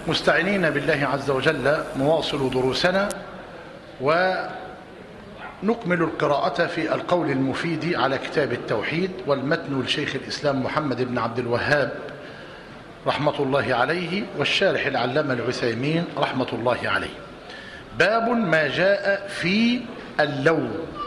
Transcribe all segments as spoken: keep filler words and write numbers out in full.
مستعينين بالله عز وجل نواصل دروسنا ونكمل القراءة في القول المفيد على كتاب التوحيد والمتن لشيخ الإسلام محمد بن عبد الوهاب رحمة الله عليه والشارح العلامة العثيمين رحمة الله عليه. باب ما جاء في اللو.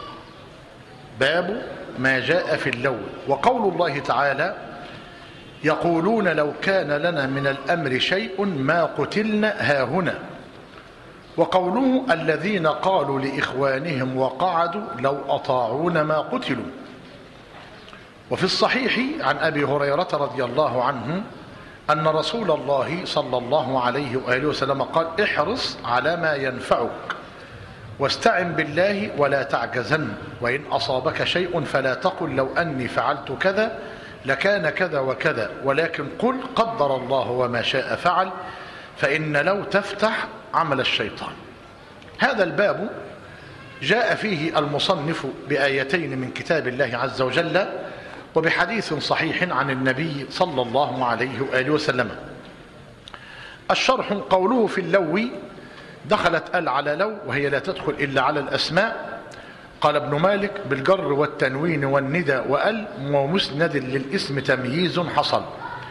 باب ما جاء في اللو. وقول الله تعالى: يقولون لو كان لنا من الأمر شيء ما قتلنا هاهنا. وقوله: الذين قالوا لإخوانهم وقعدوا لو أطاعون ما قتلوا. وفي الصحيح عن أبي هريرة رضي الله عنه أن رسول الله صلى الله عليه وآله وسلم قال: احرص على ما ينفعك واستعن بالله ولا تعجزن، وإن أصابك شيء فلا تقل لو أني فعلت كذا لكان كذا وكذا، ولكن قل قدر الله وما شاء فعل، فإن لو تفتح عمل الشيطان. هذا الباب جاء فيه المصنف بآيتين من كتاب الله عز وجل وبحديث صحيح عن النبي صلى الله عليه وآله وسلم. الشرح: قوله في اللو دخلت ال على لو وهي لا تدخل إلا على الأسماء. قال ابن مالك: بالجر والتنوين والندى وال ومسند للاسم تمييز حصل،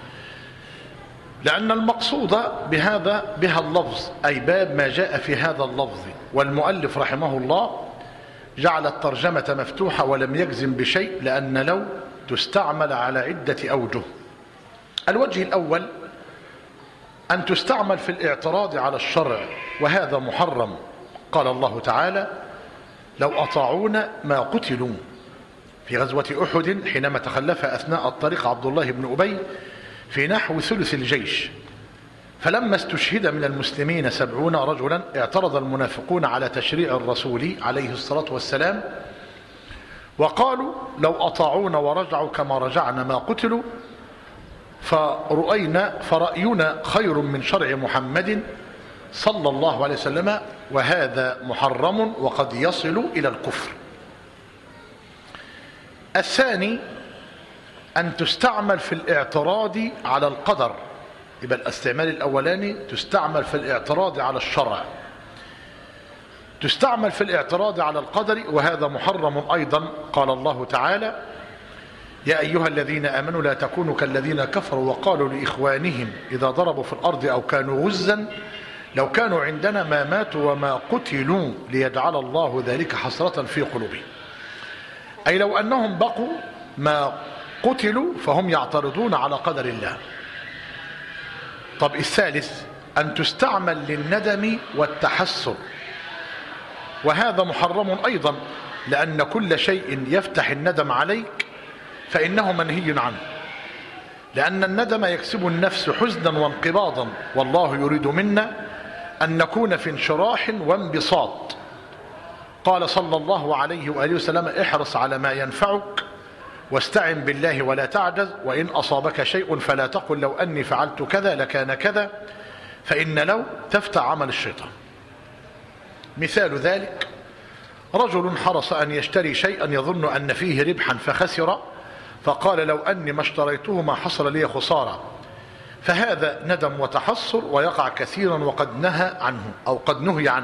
لأن المقصود بهذا بها اللفظ، أي باب ما جاء في هذا اللفظ. والمؤلف رحمه الله جعل الترجمة مفتوحة ولم يجزم بشيء، لأن لو تستعمل على عدة أوجه. الوجه الأول أن تستعمل في الاعتراض على الشرع، وهذا محرم. قال الله تعالى: لو أطاعونا ما قتلوا في غزوة أحد حينما تخلف أثناء الطريق عبد الله بن أبي في نحو ثلث الجيش، فلما استشهد من المسلمين سبعون رجلا اعترض المنافقون على تشريع الرسول عليه الصلاة والسلام وقالوا: لو أطاعونا ورجعوا كما رجعنا ما قتلوا، فرأينا فرأينا خير من شرع محمد صلى الله عليه وسلم، وهذا محرم وقد يصل إلى الكفر. الثاني أن تستعمل في الاعتراض على القدر. يبقى الاستعمال الأولاني تستعمل في الاعتراض على الشرع، تستعمل في الاعتراض على القدر، وهذا محرم أيضا. قال الله تعالى: يا أيها الذين آمنوا لا تكونوا كالذين كفروا وقالوا لإخوانهم إذا ضربوا في الأرض أو كانوا غزا لو كانوا عندنا ما ماتوا وما قتلوا ليجعل الله ذلك حسرة في قلوبهم، أي لو أنهم بقوا ما قتلوا فهم يعترضون على قدر الله. طب الثالث أن تستعمل للندم والتحسر، وهذا محرم أيضا، لأن كل شيء يفتح الندم عليك فإنه منهي عنه، لأن الندم يكسب النفس حزنا وانقباضا، والله يريد منا أن نكون في انشراح وانبساط. قال صلى الله عليه وآله وسلم: احرص على ما ينفعك واستعن بالله ولا تعجز، وإن أصابك شيء فلا تقل لو أني فعلت كذا لكان كذا، فإن لو تفتح عمل الشيطان. مثال ذلك: رجل حرص أن يشتري شيئا يظن أن فيه ربحا فخسر، فقال لو أني ما اشتريته ما حصل لي خسارة، فهذا ندم وتحسر ويقع كثيرا وقد نهى عنه أو قد نهي عنه.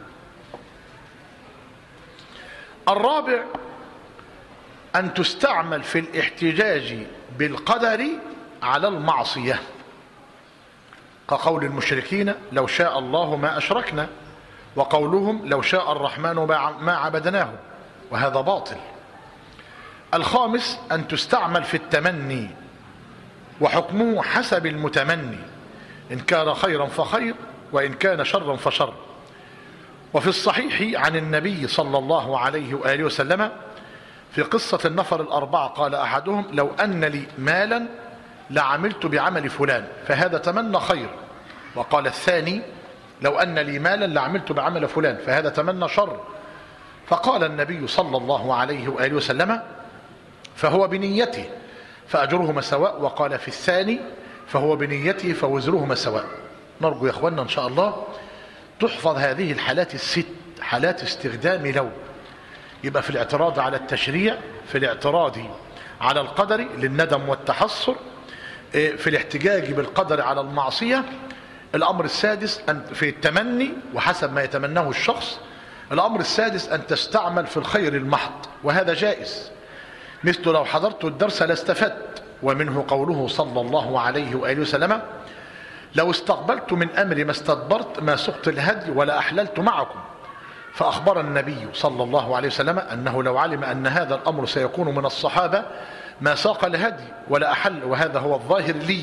الرابع أن تستعمل في الاحتجاج بالقدر على المعصية، كقول المشركين: لو شاء الله ما أشركنا، وقولهم: لو شاء الرحمن ما عبدناه، وهذا باطل. الخامس أن تستعمل في التمني، وحكمه حسب المتمني، إن كان خيرا فخير وإن كان شرا فشر. وفي الصحيح عن النبي صلى الله عليه وآله وسلم في قصة النفر الأربعة قال أحدهم: لو أن لي مالا لعملت بعمل فلان، فهذا تمنى خير. وقال الثاني: لو أن لي مالا لعملت بعمل فلان، فهذا تمنى شر. فقال النبي صلى الله عليه وآله وسلم: فهو بنيته فأجرهما سواء. وقال في الثاني: فهو بنيته فوزرهما سواء. نرجو يا أخوانا إن شاء الله تحفظ هذه الحالات الست، حالات استخدام لو. يبقى في الاعتراض على التشريع، في الاعتراض على القدر للندم والتحسر، في الاحتجاج بالقدر على المعصية، الأمر السادس أن في التمني وحسب ما يتمناه الشخص. الأمر السادس أن تستعمل في الخير المحض، وهذا جائز، مثل لو حضرت الدرس لاستفدت، ومنه قوله صلى الله عليه وآله وسلم: لو استقبلت من أمري ما استدبرت ما سقت الهدي ولا أحللت معكم. فأخبر النبي صلى الله عليه وسلم أنه لو علم أن هذا الأمر سيكون من الصحابة ما ساق الهدي ولا أحل، وهذا هو الظاهر لي.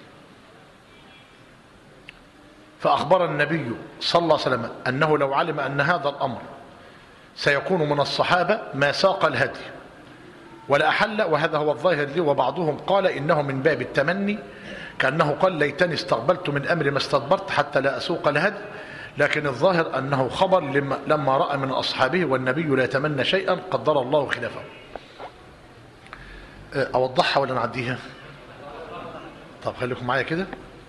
فأخبر النبي صلى الله عليه وسلم أنه لو علم أن هذا الأمر سيكون من الصحابة ما ساق الهدي ولا أحل، وهذا هو الظاهر لي. وبعضهم قال إنه من باب التمني، كأنه قال: ليتني استقبلت من أمري ما استدبرت حتى لا أسوق الهدي. لكن الظاهر أنه خبر لما رأى من أصحابه، والنبي لا يتمنى شيئا قدر الله خلافه. أوضحها ولا نعديها؟ طب خليكم معايا كده.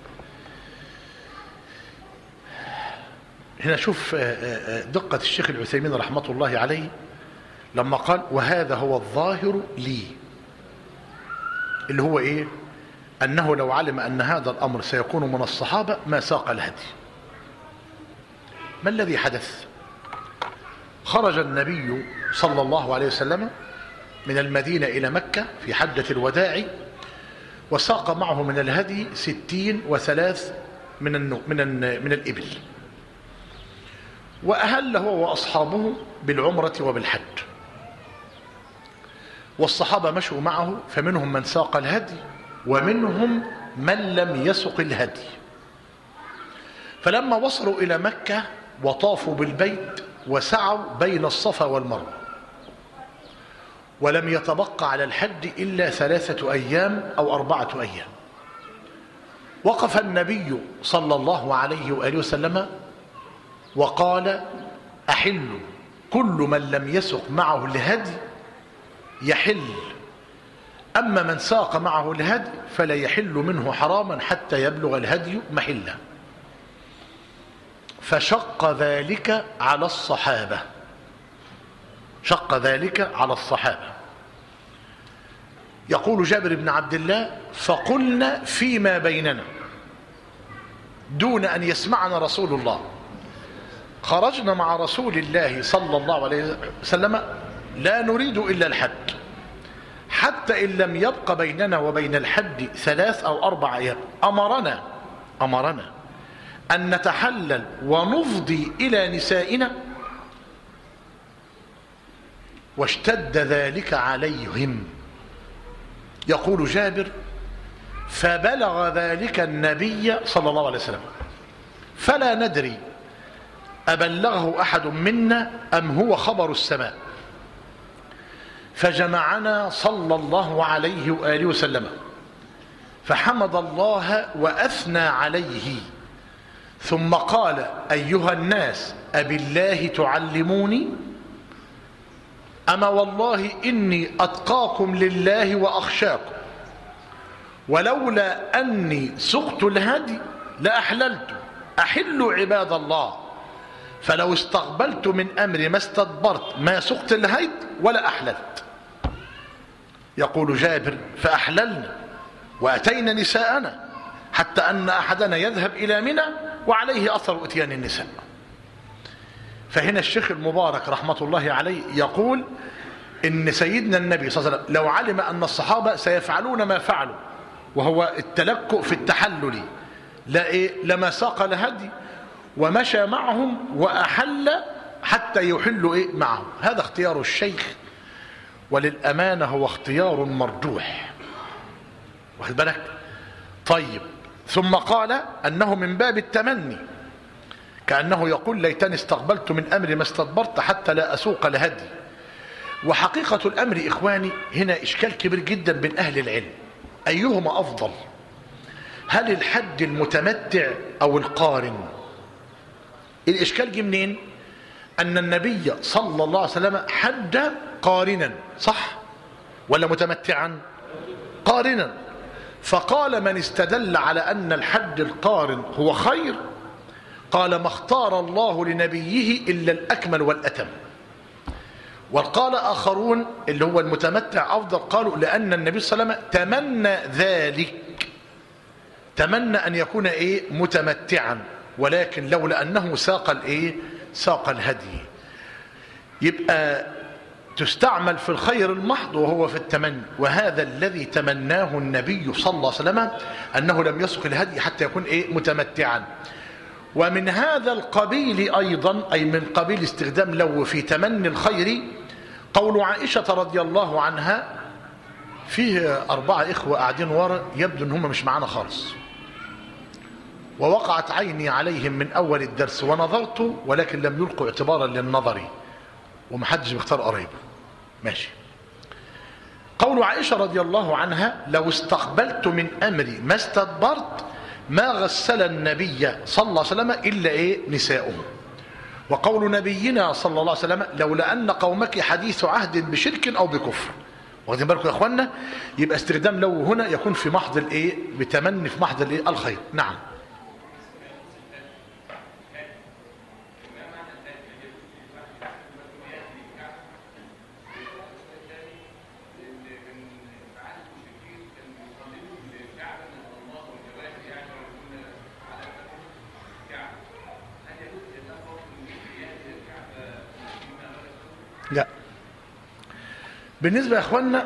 هنا شوف دقة الشيخ العثيمين رحمة الله عليه لما قال: وهذا هو الظاهر لي، اللي هو إيه؟ أنه لو علم أن هذا الأمر سيكون من الصحابة ما ساق الهدي. ما الذي حدث؟ خرج النبي صلى الله عليه وسلم من المدينة إلى مكة في حجة الوداع، وساق معه من الهدي ستين وثلاث من من من الإبل، وأهل هو وأصحابه بالعمرة وبالحج، والصحابة مشوا معه، فمنهم من ساق الهدي ومنهم من لم يسق الهدي. فلما وصلوا إلى مكة وطافوا بالبيت وسعوا بين الصفا والمروة، ولم يتبقى على الحج إلا ثلاثة أيام أو أربعة أيام، وقف النبي صلى الله عليه وآله وسلم وقال: أحل كل من لم يسق معه الهدي يحل، أما من ساق معه الهدي فلا يحل منه حراما حتى يبلغ الهدي محله. فشق ذلك على الصحابة، شق ذلك على الصحابة. يقول جابر بن عبد الله: فقلنا فيما بيننا دون أن يسمعنا رسول الله، خرجنا مع رسول الله صلى الله عليه وسلم لا نريد إلا الحج، حتى إن لم يبق بيننا وبين الحج ثلاث أو أربع أيام أمرنا أمرنا أن نتحلل ونفضي إلى نسائنا، واشتد ذلك عليهم. يقول جابر: فبلغ ذلك النبي صلى الله عليه وسلم، فلا ندري أبلغه أحد منا أم هو خبر السماء، فجمعنا صلى الله عليه وآله وسلم فحمد الله وأثنى عليه، ثم قال: أيها الناس أبالله تعلموني؟ أما والله إني أتقاكم لله وأخشاكم، ولولا أني سقت الهدي لأحللت، أحلوا عباد الله، فلو استقبلت من أمري ما استدبرت ما سقت الهدي ولا أحللت. يقول جابر: فأحللنا وأتينا نساءنا، حتى أن أحدنا يذهب إلى منى وعليه أثر أتيان النساء. فهنا الشيخ المبارك رحمة الله عليه يقول إن سيدنا النبي صلى الله عليه وسلم لو علم أن الصحابة سيفعلون ما فعلوا، وهو التلكؤ في التحلل، لا إيه لما ساق الهدي ومشى معهم وأحل حتى يحلوا إيه معهم. هذا اختيار الشيخ، وللأمانة هو اختيار مرجوح، واخد بالك؟ طيب، ثم قال أنه من باب التمني، كأنه يقول: ليتني استقبلت من أمري ما استدبرت حتى لا أسوق الهدي. وحقيقة الأمر إخواني هنا إشكال كبير جدا بين أهل العلم، أيهما أفضل؟ هل الحج المتمتع أو القارن؟ الإشكال جه منين؟ أن النبي صلى الله عليه وسلم حج قارنا، صح ولا متمتعا؟ قارنا. فقال من استدل على أن الحج القارن هو خير، قال: ما اختار الله لنبيه إلا الأكمل والأتم. وقال آخرون اللي هو المتمتع أفضل، قالوا لأن النبي صلى الله عليه وسلم تمنى ذلك، تمنى أن يكون إيه متمتعا، ولكن لولا أنه ساق الإيه ساق الهدي. يبقى تستعمل في الخير المحض وهو في التمني، وهذا الذي تمناه النبي صلى الله عليه وسلم أنه لم يسق الهدي حتى يكون إيه متمتعا. ومن هذا القبيل أيضا، أي من قبيل استخدام لو في تمني الخير، قول عائشة رضي الله عنها: فيه أربعة إخوة قاعدين ورا يبدو أن هم مش معانا خالص، ووقعت عيني عليهم من أول الدرس ونظرت ولكن لم يلقوا اعتبارا للنظر، ومحدش بيختار قريبه. ماشي. قول عائشة رضي الله عنها: لو استقبلت من أمري ما استدبرت ما غسل النبي صلى الله عليه وسلم إلا إيه نساؤه. وقول نبينا صلى الله عليه وسلم: لولا أن قومك حديث عهد بشرك أو بكفر. واخدين بالكم يا اخوانا؟ يبقى استخدام لو هنا يكون في محض الايه بتمني في محض الايه الخير. نعم. لا، بالنسبة يا اخوانا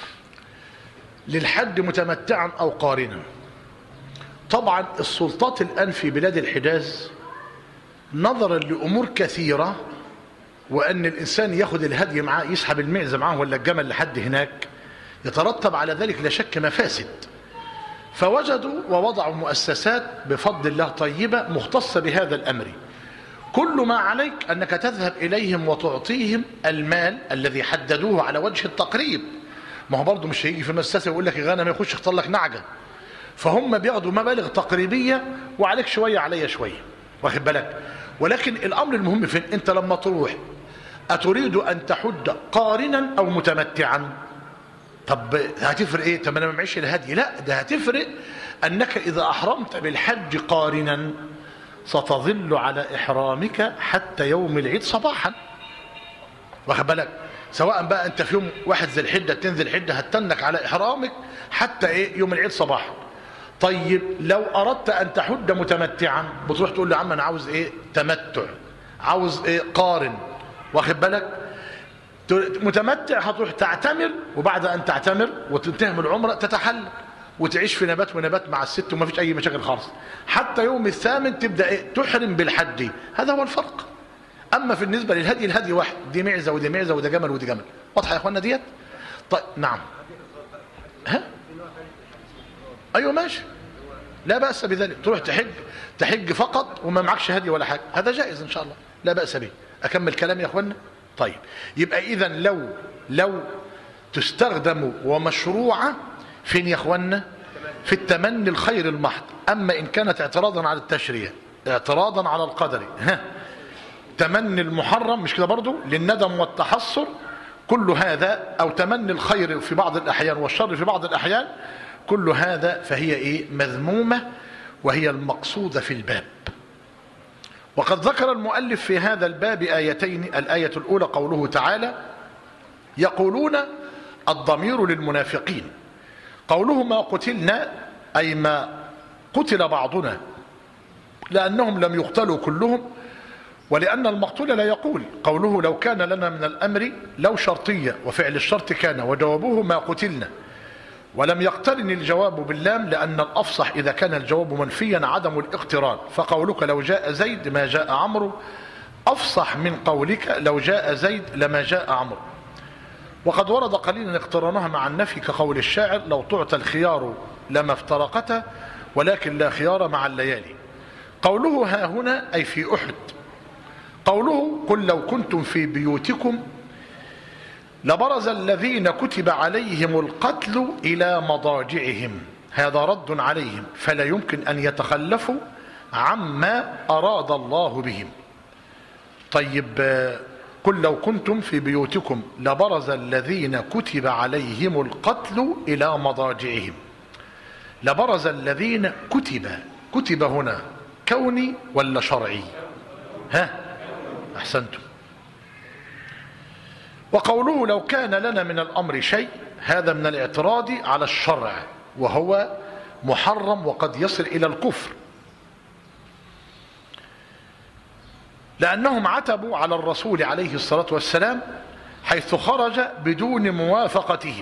للحج متمتعا او قارنا، طبعا السلطات الان في بلاد الحجاز نظرا لامور كثيرة، وان الانسان ياخد الهدي معاه يسحب المعزة معاه ولا الجمل لحد هناك، يترتب على ذلك لا شك مفاسد. فوجدوا ووضعوا مؤسسات بفضل الله طيبة مختصة بهذا الامر. كل ما عليك أنك تذهب إليهم وتعطيهم المال الذي حددوه على وجه التقريب. ما هو برضه مش هيجي في المؤسسة ويقول لك يا غنم يخش يختار لك نعجة، فهم بياخدوا مبالغ تقريبية وعليك شوية عليا شوية، واخد بالك. ولكن الأمر المهم فين؟ أنت لما تروح أتريد أن تحج قارنا أو متمتعا؟ طب هتفرق إيه؟ طب أنا ما معيش الهدي. لا، ده هتفرق أنك إذا أحرمت بالحج قارنا ستظل على إحرامك حتى يوم العيد صباحا، واخد بالك. سواء بقى أنت في يوم واحد ذي الحجة تنزل الحجة هتنك على إحرامك حتى إيه يوم العيد صباحا. طيب لو أردت أن تحج متمتعا بتروح تقول له يا عم أنا عاوز إيه تمتع، عاوز إيه قارن، واخد بالك. متمتع هتروح تعتمر، وبعد أن تعتمر وتنتهي من العمرة تتحلل وتعيش في نبات ونبات مع الست وما فيش أي مشاكل خالص، حتى يوم الثامن تبدأ إيه؟ تحرم بالحج. هذا هو الفرق. أما في النسبة للهدي، الهدي واحد، دي معزة ودي معزة وده جمل ودي جمل. واضحة يا أخوانا ديت؟ طيب نعم. ها؟ أيوة ماشي، لا بأس بذلك. تروح تحج تحج فقط وما معكش هدي ولا حاجة، هذا جائز إن شاء الله، لا بأس به. أكمل كلام يا أخوانا؟ طيب يبقى إذا لو لو تستخدم ومشروعة فين يا اخوانا؟ في التمني الخير المحض. اما ان كانت اعتراضا على التشريع، اعتراضا على القدر، ها تمني المحرم مش كده برضو للندم والتحسر، كل هذا او تمني الخير في بعض الاحيان والشر في بعض الاحيان، كل هذا فهي ايه مذمومة، وهي المقصودة في الباب. وقد ذكر المؤلف في هذا الباب آيتين. الآية الأولى قوله تعالى: يقولون، الضمير للمنافقين. قوله ما قتلنا أي ما قتل بعضنا، لأنهم لم يقتلوا كلهم، ولأن المقتول لا يقول. قوله لو كان لنا من الأمر، لو شرطية وفعل الشرط كان، وجوابه ما قتلنا، ولم يقترن الجواب باللام لأن الأفصح إذا كان الجواب منفيا عدم الاقتران. فقولك لو جاء زيد ما جاء عمرو أفصح من قولك لو جاء زيد لما جاء عمرو. وقد ورد قليلا اقترانها مع النفي كقول الشاعر: لو تعطى الخيار لما افترقتا ولكن لا خيار مع الليالي. قوله ها هنا أي في أحد. قوله قل لو كنتم في بيوتكم لبرز الذين كتب عليهم القتل إلى مضاجعهم، هذا رد عليهم، فلا يمكن أن يتخلفوا عما أراد الله بهم. طيب قل لو كنتم في بيوتكم لبرز الذين كتب عليهم القتل إلى مضاجعهم. لبرز الذين كتب، كتب هنا كوني ولا شرعي؟ ها أحسنتم. وقوله لو كان لنا من الأمر شيء، هذا من الاعتراض على الشرع، وهو محرم وقد يصل إلى الكفر، لأنهم عتبوا على الرسول عليه الصلاة والسلام حيث خرج بدون موافقتهم.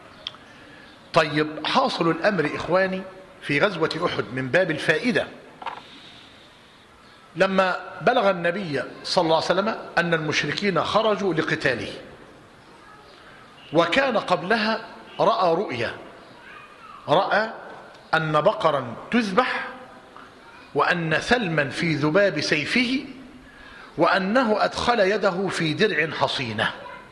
طيب، حاصل الأمر إخواني في غزوة أحد من باب الفائدة، لما بلغ النبي صلى الله عليه وسلم أن المشركين خرجوا لقتاله، وكان قبلها رأى رؤيا، رأى أن بقرا تذبح، وأن سلما في ذباب سيفه، وأنه أدخل يده في درع حصينة.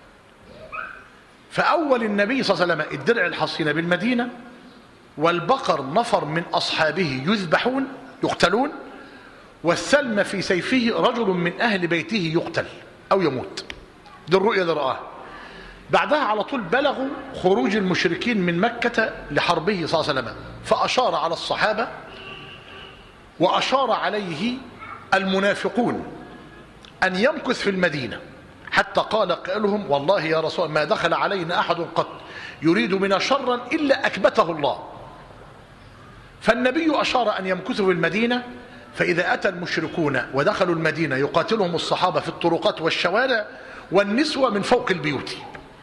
فأول النبي صلى الله عليه وسلم الدرع الحصينة بالمدينة، والبقر نفر من أصحابه يذبحون يقتلون، والسلم في سيفه رجل من أهل بيته يقتل أو يموت. دي الرؤية اللي رآها. بعدها على طول بلغوا خروج المشركين من مكة لحربه صلى الله عليه وسلم، فأشار على الصحابة وأشار عليه المنافقون أن يمكث في المدينة، حتى قال قائلهم: والله يا رسول ما دخل علينا أحد قط يريد منا شرا إلا أكبته الله. فالنبي أشار أن يمكثوا في المدينة، فإذا أتى المشركون ودخلوا المدينة يقاتلهم الصحابة في الطرقات والشوارع والنسوة من فوق البيوت.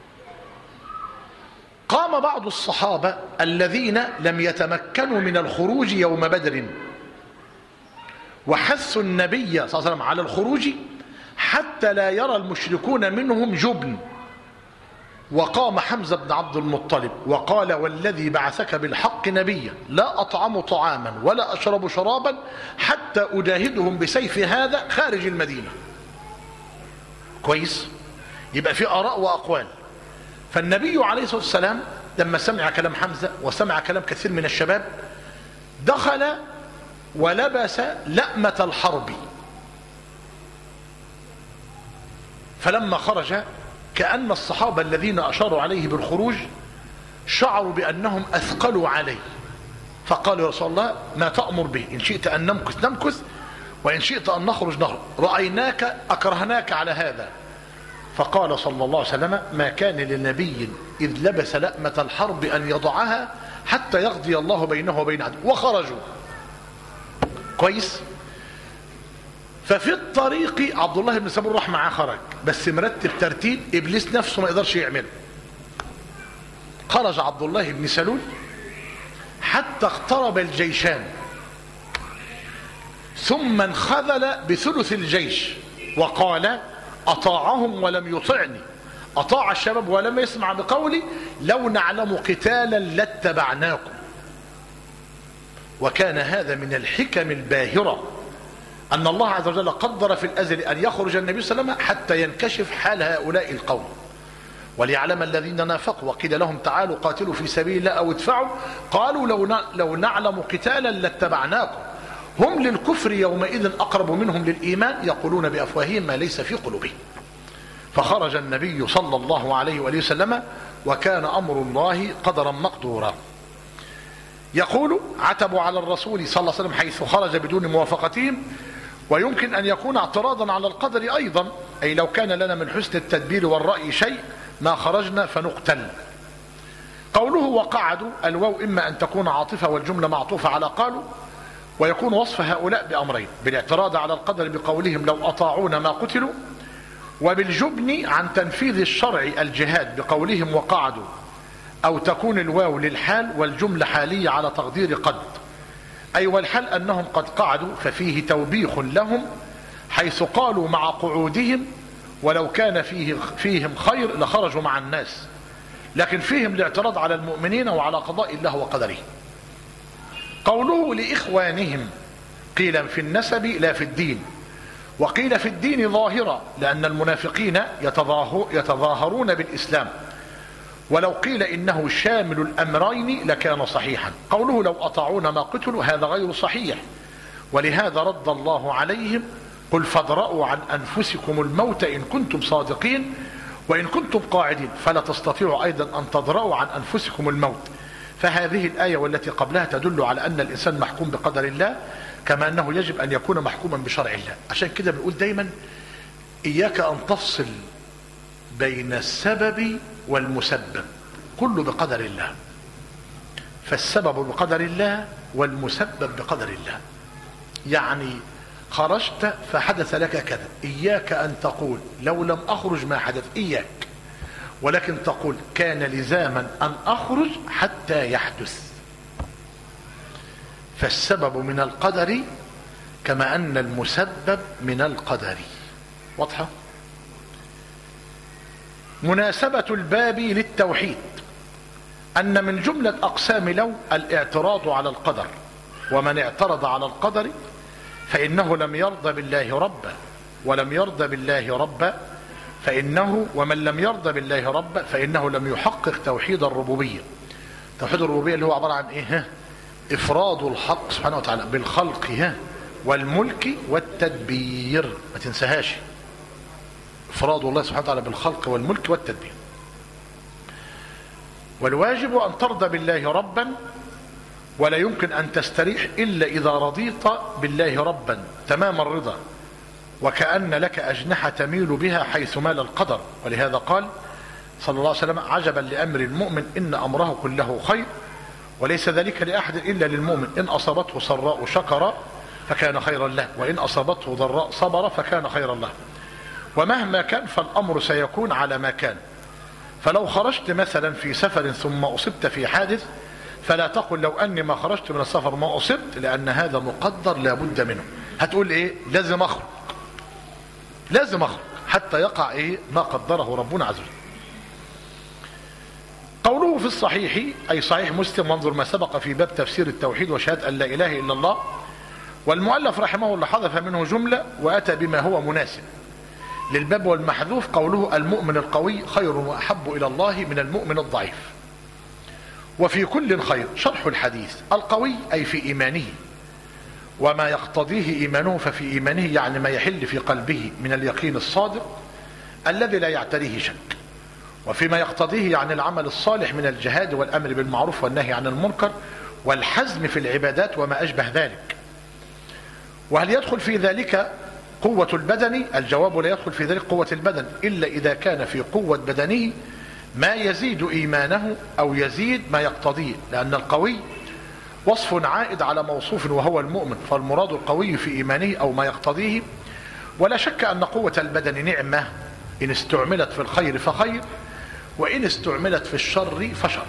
قام بعض الصحابة الذين لم يتمكنوا من الخروج يوم بدر وحثوا النبي صلى الله عليه وسلم على الخروج حتى لا يرى المشركون منهم جبن. وقام حمزة بن عبد المطلب وقال: والذي بعثك بالحق نبيا لا أطعم طعاما ولا أشرب شرابا حتى أجاهدهم بسيف هذا خارج المدينة. كويس؟ يبقى في آراء وأقوال. فالنبي عليه الصلاة والسلام لما سمع كلام حمزة وسمع كلام كثير من الشباب دخل ولبس لأمة الحرب. فلما خرج كأن الصحابة الذين أشاروا عليه بالخروج شعروا بأنهم أثقلوا عليه، فقالوا: يا رسول الله ما تأمر به؟ إن شئت أن نمكث نمكث، وإن شئت أن نخرج نخرج، رأيناك أكرهناك على هذا. فقال صلى الله عليه وسلم: ما كان لنبي إذ لبس لأمة الحرب أن يضعها حتى يقضي الله بينه وبين عدو. وخرجوا. كويس؟ ففي الطريق عبد الله بن سبور راح معاه، خرج بس مرتب ترتيب إبليس نفسه ما يقدرش يعمله. خرج عبد الله بن سلول حتى اقترب الجيشان، ثم انخذل بثلث الجيش وقال: أطاعهم ولم يطعني، أطاع الشباب ولم يسمع بقولي، لو نعلم قتالا لاتبعناكم. وكان هذا من الحكم الباهرة أن الله عز وجل قدر في الأزل أن يخرج النبي صلى الله عليه وسلم حتى ينكشف حال هؤلاء القوم، وليعلم الذين نافقوا وقيل لهم تعالوا قاتلوا في سبيل الله أو ادفعوا قالوا لو لو نعلم قتالا لاتبعناكم هم للكفر يومئذ أقرب منهم للإيمان يقولون بأفواههم ما ليس في قلوبهم. فخرج النبي صلى الله عليه وآله وسلم وكان أمر الله قدرا مقدورا. يقول: عتبوا على الرسول صلى الله عليه وسلم حيث خرج بدون موافقتهم. ويمكن أن يكون اعتراضا على القدر أيضا، أي لو كان لنا من حسن التدبير والرأي شيء ما خرجنا فنقتل. قوله وقعدوا، الواو إما أن تكون عاطفة والجملة معطوفة على قالوا، ويكون وصف هؤلاء بأمرين: بالاعتراض على القدر بقولهم لو أطاعونا ما قتلوا، وبالجبن عن تنفيذ الشرع الجهاد بقولهم وقعدوا، أو تكون الواو للحال والجملة حالية على تقدير قد، أي والحال أنهم قد قعدوا، ففيه توبيخ لهم حيث قالوا مع قعودهم ولو كان فيه فيهم خير لخرجوا مع الناس، لكن فيهم الاعتراض على المؤمنين وعلى قضاء الله وقدره. قوله لإخوانهم قيل في النسب لا في الدين، وقيل في الدين ظاهرة لأن المنافقين يتظاهرون بالإسلام، ولو قيل إنه شامل الأمرين لكان صحيحا. قوله لو أطاعونا ما قتلوا هذا غير صحيح، ولهذا رد الله عليهم: قل فادرءوا عن أنفسكم الموت إن كنتم صادقين، وإن كنتم قاعدين فلا تستطيعوا أيضا أن تدرؤوا عن أنفسكم الموت. فهذه الآية والتي قبلها تدل على أن الإنسان محكوم بقدر الله، كما أنه يجب أن يكون محكوما بشرع الله. عشان كده بنقول دايما إياك أن تفصل بين السبب والمسبب، كله بقدر الله. فالسبب بقدر الله والمسبب بقدر الله. يعني خرجت فحدث لك كذا، إياك أن تقول لو لم أخرج ما حدث، إياك، ولكن تقول كان لزاما أن أخرج حتى يحدث. فالسبب من القدر كما أن المسبب من القدر. واضحة؟ مناسبة الباب للتوحيد أن من جملة أقسام لو الاعتراض على القدر، ومن اعترض على القدر فإنه لم يرضى بالله ربا، ولم يرضى بالله ربا فإنه ومن لم يرضى بالله ربا فإنه لم يحقق توحيد الربوبية. توحيد الربوبية اللي هو عبارة عن إيه؟ إفراد الحق سبحانه وتعالى بالخلق والملك والتدبير، ما تنساهاش، إفراد الله سبحانه وتعالى بالخلق والملك والتدبير. والواجب أن ترضى بالله ربا، ولا يمكن أن تستريح إلا إذا رضيت بالله ربا تمام الرضا، وكأن لك أجنحة تميل بها حيث مال القدر. ولهذا قال صلى الله عليه وسلم: عجبا لأمر المؤمن إن أمره كله خير وليس ذلك لأحد إلا للمؤمن، إن أصابته سراء شكر فكان خيرا له، وإن أصابته ضراء صبر فكان خيرا له، ومهما كان فالأمر سيكون على ما كان. فلو خرجت مثلا في سفر ثم أصبت في حادث فلا تقل لو أني ما خرجت من السفر ما أصبت، لأن هذا مقدر لا بد منه. هتقول إيه؟ لازم أخرج، لازم أخرج حتى يقع إيه ما قدره ربنا عز وجل. قوله في الصحيح أي صحيح مسلم، وانظر ما سبق في باب تفسير التوحيد وشهادة أن لا إله إلا الله، والمؤلف رحمه الله حذف منه جملة وأتى بما هو مناسب للباب، والمحذوف قوله: المؤمن القوي خير وأحب إلى الله من المؤمن الضعيف، وفي كل خير. شرح الحديث: القوي أي في إيمانه وما يقتضيه إيمانه، ففي إيمانه يعني ما يحل في قلبه من اليقين الصادق الذي لا يعتريه شك، وفيما يقتضيه يعني العمل الصالح من الجهاد والأمر بالمعروف والنهي عن المنكر والحزم في العبادات وما أشبه ذلك. وهل يدخل في ذلك قوة البدن؟ الجواب: لا يدخل في ذلك قوة البدن إلا إذا كان في قوة بدنه ما يزيد إيمانه أو يزيد ما يقتضيه، لأن القوي وصف عائد على موصوف وهو المؤمن، فالمراد القوي في إيمانه أو ما يقتضيه. ولا شك أن قوة البدن نعمة إن استعملت في الخير فخير، وإن استعملت في الشر فشر.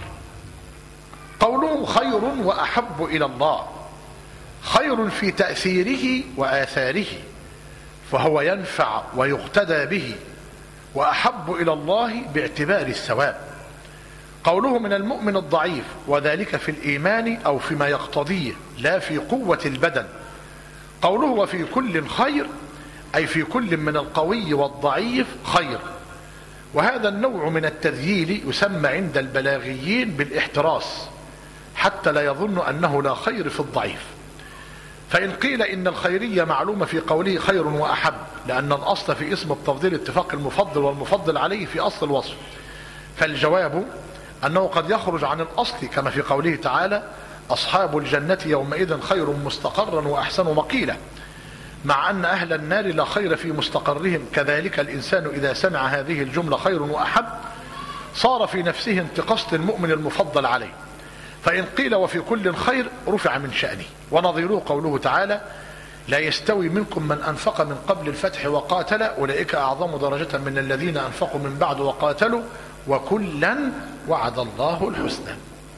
قوله خير وأحب إلى الله: خير في تأثيره وآثاره، فهو ينفع ويقتدى به، وأحب إلى الله باعتبار الثواب. قوله من المؤمن الضعيف، وذلك في الإيمان أو فيما يقتضيه لا في قوة البدن. قوله وفي كل خير أي في كل من القوي والضعيف خير، وهذا النوع من التذييل يسمى عند البلاغيين بالاحتراس، حتى لا يظن أنه لا خير في الضعيف. فإن قيل إن الخيرية معلومة في قوله خير وأحب، لأن الأصل في اسم التفضيل اتفاق المفضل والمفضل عليه في أصل الوصف، فالجواب أنه قد يخرج عن الأصل، كما في قوله تعالى: أصحاب الجنة يومئذ خير مستقرا وأحسن مقيلا، مع أن أهل النار لا خير في مستقرهم. كذلك الإنسان إذا سمع هذه الجملة خير وأحب صار في نفسه انتقاص للمؤمن المفضل عليه. فإن قيل وفي كل خير رفع من شأنه. ونظيره قوله تعالى: لا يستوي منكم من أنفق من قبل الفتح وقاتل أولئك أعظم درجة من الذين أنفقوا من بعد وقاتلوا وكلا وعد الله الحسنى.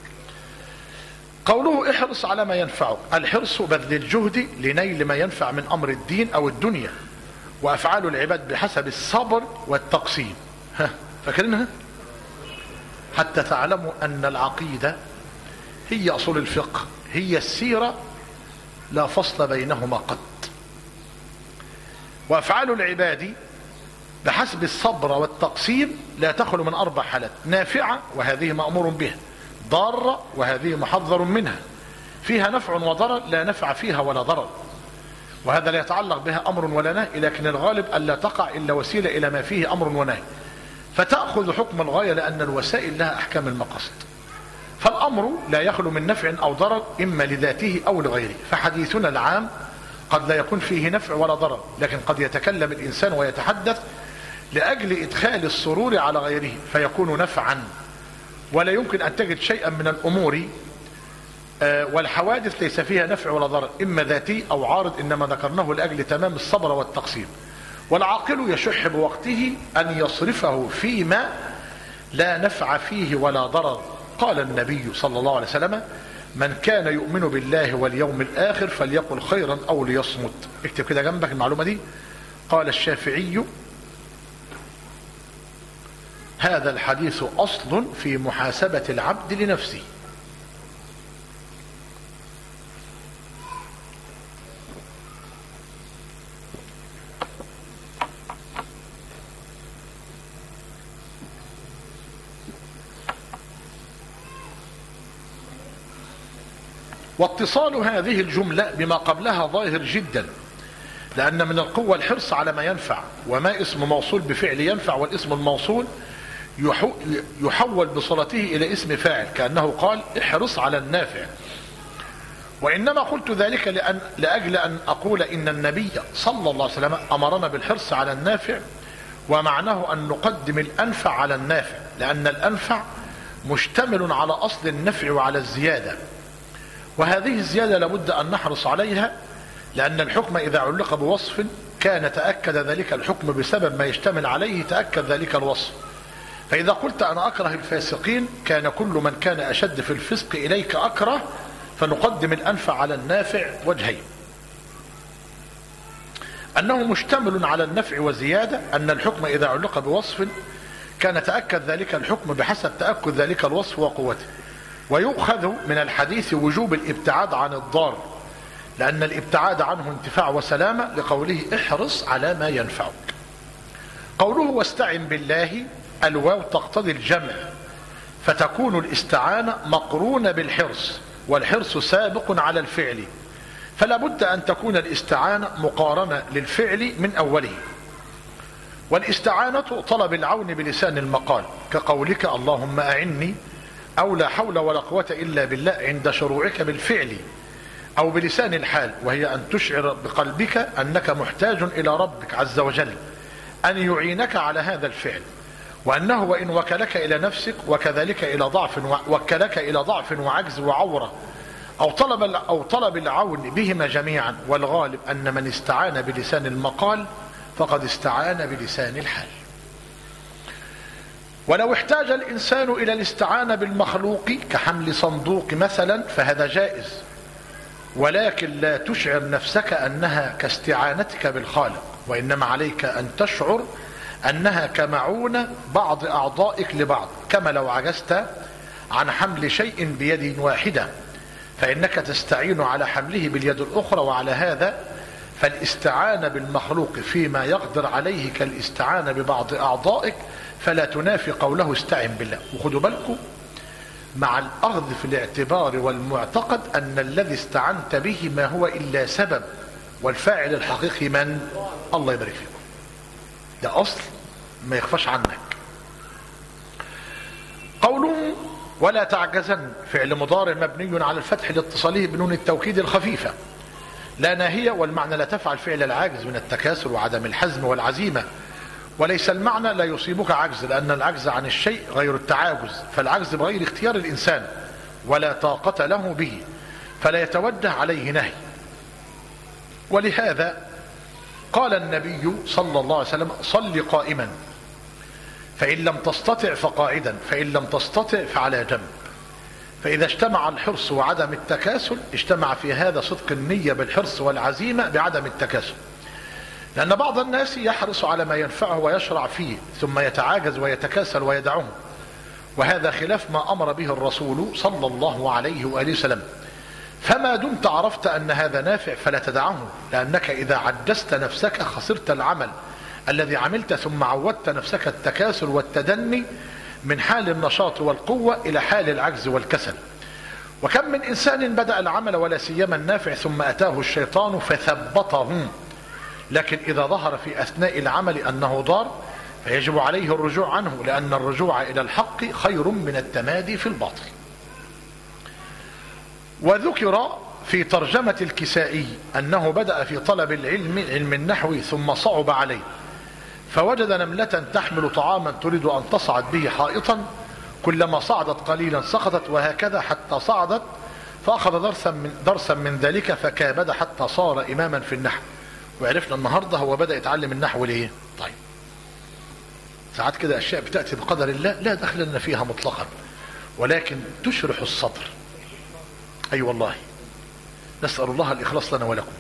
قوله احرص على ما ينفعك، الحرص بذل الجهد لنيل ما ينفع من أمر الدين أو الدنيا، وأفعال العباد بحسب الصبر والتقسيم. ها فاكرينها؟ حتى تعلموا أن العقيدة هي أصول الفقه، هي السيرة، لا فصل بينهما قط. وأفعال العباد بحسب الصبر والتقسيم لا تخلو من أربع حالات: نافعة وهذه مأمور بها، ضارة وهذه محذر منها، فيها نفع وضرر لا نفع فيها ولا ضرر، وهذا لا يتعلق بها أمر ولا نهي، لكن الغالب ألا تقع إلا وسيلة إلى ما فيه أمر ونهي، فتأخذ حكم الغاية لأن الوسائل لها أحكام المقاصد. فالأمر لا يخلو من نفع أو ضرر إما لذاته أو لغيره. فحديثنا العام قد لا يكون فيه نفع ولا ضرر، لكن قد يتكلم الإنسان ويتحدث لأجل إدخال السرور على غيره فيكون نفعا. ولا يمكن أن تجد شيئا من الأمور والحوادث ليس فيها نفع ولا ضرر، إما ذاتي أو عارض، إنما ذكرناه لأجل تمام الصبر والتقسيم. والعاقل يشح بوقته أن يصرفه فيما لا نفع فيه ولا ضرر. قال النبي صلى الله عليه وسلم: من كان يؤمن بالله واليوم الآخر فليقل خيرا أو ليصمت. اكتب كده جنبك المعلومة دي. قال الشافعي: هذا الحديث أصل في محاسبة العبد لنفسه. واتصال هذه الجملة بما قبلها ظاهر جدا، لأن من القوة الحرص على ما ينفع، وما اسم موصول بفعل ينفع، والاسم الموصول يحول بصلته إلى اسم فاعل، كأنه قال: احرص على النافع. وإنما قلت ذلك لأن لأجل أن أقول إن النبي صلى الله عليه وسلم أمرنا بالحرص على النافع، ومعناه أن نقدم الأنفع على النافع، لأن الأنفع مشتمل على أصل النفع وعلى الزيادة، وهذه الزيادة لابد أن نحرص عليها، لأن الحكم إذا علق بوصف كان تأكد ذلك الحكم بسبب ما يشتمل عليه تأكد ذلك الوصف. فإذا قلت أنا أكره الفاسقين كان كل من كان أشد في الفسق إليك أكره، فنقدم الأنفع على النافع وجهين: أنه مشتمل على النفع وزيادة، أن الحكم إذا علق بوصف كان تأكد ذلك الحكم بحسب تأكد ذلك الوصف وقوته. ويؤخذ من الحديث وجوب الابتعاد عن الضار، لأن الابتعاد عنه انتفاع وسلامة، لقوله: احرص على ما ينفعك. قوله: واستعن بالله، الواو تقتضي الجمع، فتكون الاستعانة مقرونة بالحرص، والحرص سابق على الفعل، فلا بد أن تكون الاستعانة مقارنة للفعل من أوله. والاستعانة طلب العون بلسان المقال، كقولك: اللهم أعني، أو لا حول ولا قوة إلا بالله، عند شروعك بالفعل، أو بلسان الحال، وهي أن تشعر بقلبك أنك محتاج إلى ربك عز وجل أن يعينك على هذا الفعل، وأنه وإن وكلك إلى نفسك وكذلك إلى ضعف وكلك إلى ضعف وعجز وعورة، أو طلب أو طلب العون بهما جميعا، والغالب أن من استعان بلسان المقال فقد استعان بلسان الحال. ولو احتاج الإنسان إلى الاستعانة بالمخلوق كحمل صندوق مثلا فهذا جائز، ولكن لا تشعر نفسك أنها كاستعانتك بالخالق، وإنما عليك أن تشعر أنها كمعونة بعض أعضائك لبعض، كما لو عجزت عن حمل شيء بيد واحدة فإنك تستعين على حمله باليد الأخرى. وعلى هذا فالاستعانة بالمخلوق فيما يقدر عليه كالاستعانة ببعض أعضائك، فلا تنافي قوله استعن بالله. وخدوا بالكم مع الأخذ في الاعتبار والمعتقد أن الذي استعنت به ما هو إلا سبب، والفاعل الحقيقي من؟ الله يبارك فيكم. ده أصل ما يخفاش عنك. قوله: ولا تعجزن، فعل مضارع مبني على الفتح لاتصاله بنون التوكيد الخفيفة، لا ناهية، والمعنى لا تفعل فعل العاجز من التكاسل وعدم الحزم والعزيمة، وليس المعنى لا يصيبك عجز، لأن العجز عن الشيء غير التعاجز، فالعجز بغير اختيار الإنسان ولا طاقة له به، فلا يتوجه عليه نهي. ولهذا قال النبي صلى الله عليه وسلم: صل قائما، فإن لم تستطع فقاعدا، فإن لم تستطع فعلى جنب. فإذا اجتمع الحرص وعدم التكاسل اجتمع في هذا صدق النية بالحرص والعزيمة بعدم التكاسل، لأن بعض الناس يحرص على ما ينفعه ويشرع فيه ثم يتعاجز ويتكاسل ويدعه، وهذا خلاف ما أمر به الرسول صلى الله عليه وآله وسلم. فما دمت عرفت أن هذا نافع فلا تدعه، لأنك إذا عجزت نفسك خسرت العمل الذي عملت، ثم عودت نفسك التكاسل والتدني من حال النشاط والقوة إلى حال العجز والكسل. وكم من إنسان بدأ العمل ولا سيما النافع ثم أتاه الشيطان فثبطه، لكن إذا ظهر في أثناء العمل أنه ضار فيجب عليه الرجوع عنه، لأن الرجوع إلى الحق خير من التمادي في الباطل. وذكر في ترجمة الكسائي أنه بدأ في طلب العلم علم النحو ثم صعب عليه، فوجد نملة تحمل طعاما تريد أن تصعد به حائطا، كلما صعدت قليلا سقطت، وهكذا حتى صعدت فأخذ درسا من, درسا من ذلك فكابد حتى صار إماما في النحو. وعرفنا النهاردة هو بدأ يتعلم النحو ليه. طيب ساعات كده أشياء بتأتي بقدر الله لا دخل لنا فيها مطلقا، ولكن تشرح الصدر. أي أيوة والله، نسأل الله الإخلاص لنا ولكم.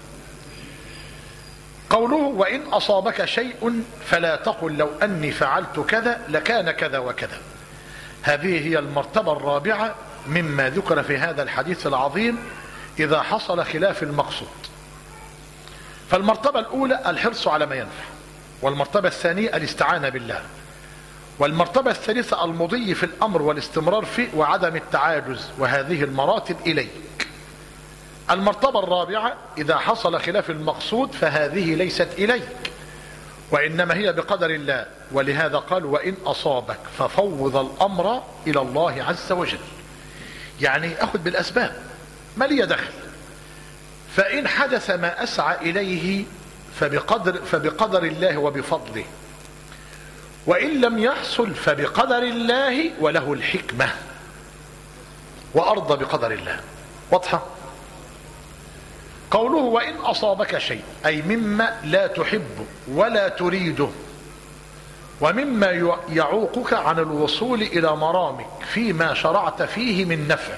قوله وإن أصابك شيء فلا تقل لو أني فعلت كذا لكان كذا وكذا. هذه هي المرتبة الرابعة مما ذكر في هذا الحديث العظيم إذا حصل خلاف المقصود. فالمرتبة الأولى الحرص على ما ينفع، والمرتبة الثانية الاستعانة بالله، والمرتبة الثالثة المضي في الأمر والاستمرار فيه وعدم التعاجز، وهذه المراتب إليك. المرتبة الرابعة إذا حصل خلاف المقصود فهذه ليست إليك وإنما هي بقدر الله، ولهذا قال وإن أصابك ففوض الأمر إلى الله عز وجل، يعني أخذ بالأسباب ما لي دخل. فإن حدث ما أسعى إليه فبقدر, فبقدر الله وبفضله، وإن لم يحصل فبقدر الله وله الحكمة، وأرضى بقدر الله. واضحة؟ قوله وإن أصابك شيء أي مما لا تحب ولا تريده ومما يعوقك عن الوصول إلى مرامك فيما شرعت فيه من نفع.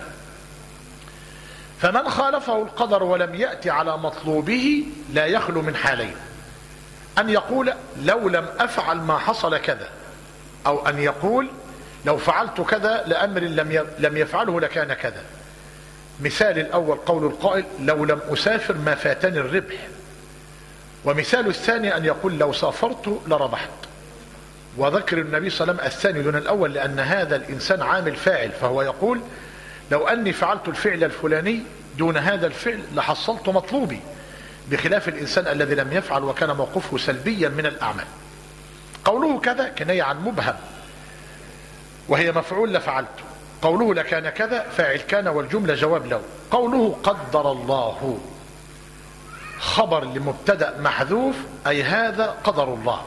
فمن خالفه القدر ولم يأتي على مطلوبه لا يخلو من حالين: أن يقول لو لم أفعل ما حصل كذا، أو أن يقول لو فعلت كذا لأمر لم يفعله لكان كذا. مثال الأول قول القائل لو لم أسافر ما فاتني الربح، ومثال الثاني أن يقول لو سافرت لربحت. وذكر النبي صلى الله عليه وسلم الثاني دون الأول لأن هذا الإنسان عامل فاعل، فهو يقول لو أني فعلت الفعل الفلاني دون هذا الفعل لحصلت مطلوبي، بخلاف الإنسان الذي لم يفعل وكان موقفه سلبيا من الأعمال. قوله كذا كناية عن مبهم وهي مفعول لفعلته. قوله لكان كذا فاعل كان والجملة جواب له. قوله قدر الله خبر لمبتدأ محذوف أي هذا قدر الله.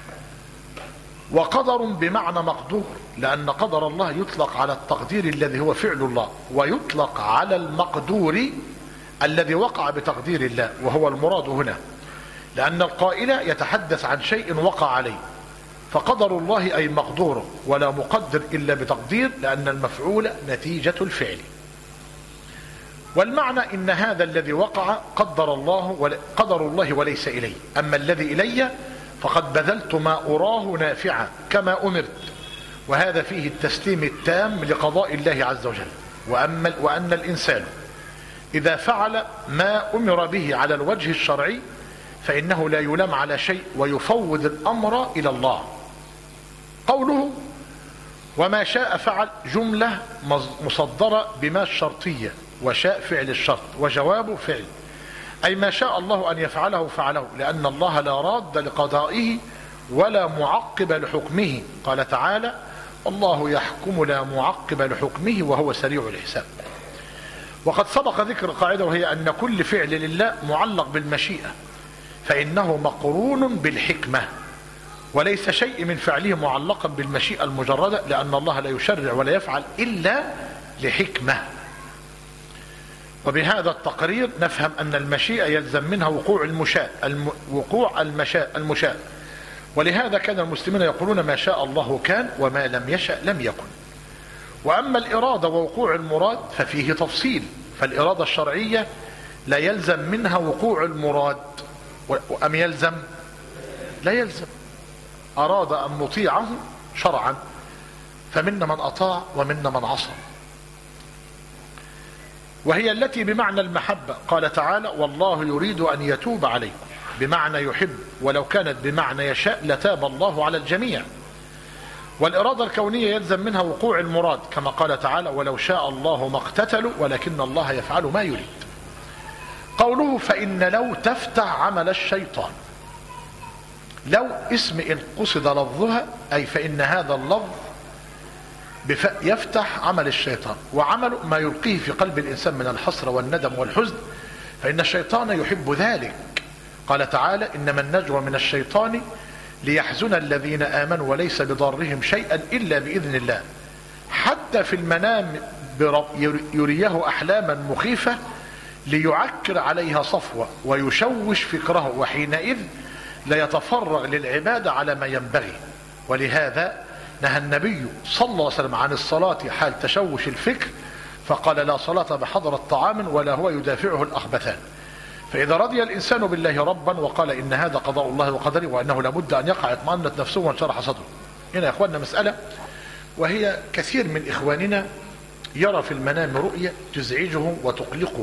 وقدر بمعنى مقدور، لأن قدر الله يطلق على التقدير الذي هو فعل الله، ويطلق على المقدور الذي وقع بتقدير الله، وهو المراد هنا، لأن القائل يتحدث عن شيء وقع عليه، فقدر الله أي مقدوره، ولا مقدر إلا بتقدير، لأن المفعول نتيجة الفعل. والمعنى إن هذا الذي وقع قدر الله قدر الله وليس إلي، أما الذي إلي فقد بذلت ما أراه نافعا كما أمرت، وهذا فيه التسليم التام لقضاء الله عز وجل. وأما وأن الإنسان إذا فعل ما أمر به على الوجه الشرعي فإنه لا يلام على شيء ويفوض الأمر إلى الله. قوله وما شاء فعل جملة مصدرة بما الشرطية، وشاء فعل الشرط وجوابه فعل، أي ما شاء الله أن يفعله فعله، لأن الله لا راد لقضائه ولا معقب لحكمه. قال تعالى الله يحكم لا معقب لحكمه وهو سريع الحساب. وقد سبق ذكر قاعدة وهي أن كل فعل لله معلق بالمشيئة، فإنه مقرون بالحكمة، وليس شيء من فعله معلقا بالمشيئة المجردة، لأن الله لا يشرع ولا يفعل إلا لحكمة. وبهذا التقرير نفهم أن المشيئة يلزم منها وقوع المشاء الم... وقوع المشاء المشاء ولهذا كان المسلمين يقولون ما شاء الله كان وما لم يشأ لم يكن. وأما الإرادة ووقوع المراد ففيه تفصيل، فالإرادة الشرعية لا يلزم منها وقوع المراد، أم يلزم؟ لا يلزم. أراد أن نطيعه شرعا فمنا من أطاع ومنا من عصى، وهي التي بمعنى المحبة. قال تعالى والله يريد أن يتوب عليكم، بمعنى يحب، ولو كانت بمعنى يشاء لتاب الله على الجميع. والإرادة الكونية يلزم منها وقوع المراد، كما قال تعالى ولو شاء الله ما اقتتلوا ولكن الله يفعل ما يريد. قوله فإن لو تفتح عمل الشيطان، لو اسم إن قصد لفظها أي فإن هذا اللفظ يفتح عمل الشيطان، وعمله ما يلقيه في قلب الإنسان من الحسرة والندم والحزن، فإن الشيطان يحب ذلك. قال تعالى إنما النجوى من الشيطان ليحزن الذين آمنوا وليس بضارهم شيئا إلا بإذن الله. حتى في المنام يريه أحلاما مخيفة ليعكر عليها صفوة ويشوش فكره، وحينئذ لا يتفرغ للعبادة على ما ينبغي. ولهذا نهى النبي صلى الله عليه وسلم عن الصلاة حال تشوش الفكر، فقال لا صلاة بحضرة طعام ولا هو يدافعه الأخبثان. فإذا رضي الإنسان بالله ربا وقال إن هذا قضاء الله وقدره وأنه لابد أن يقع اطمأنت نفسه وانشرح صدره. هنا يا إخواننا مسألة، وهي كثير من إخواننا يرى في المنام رؤية تزعجه وتقلقه،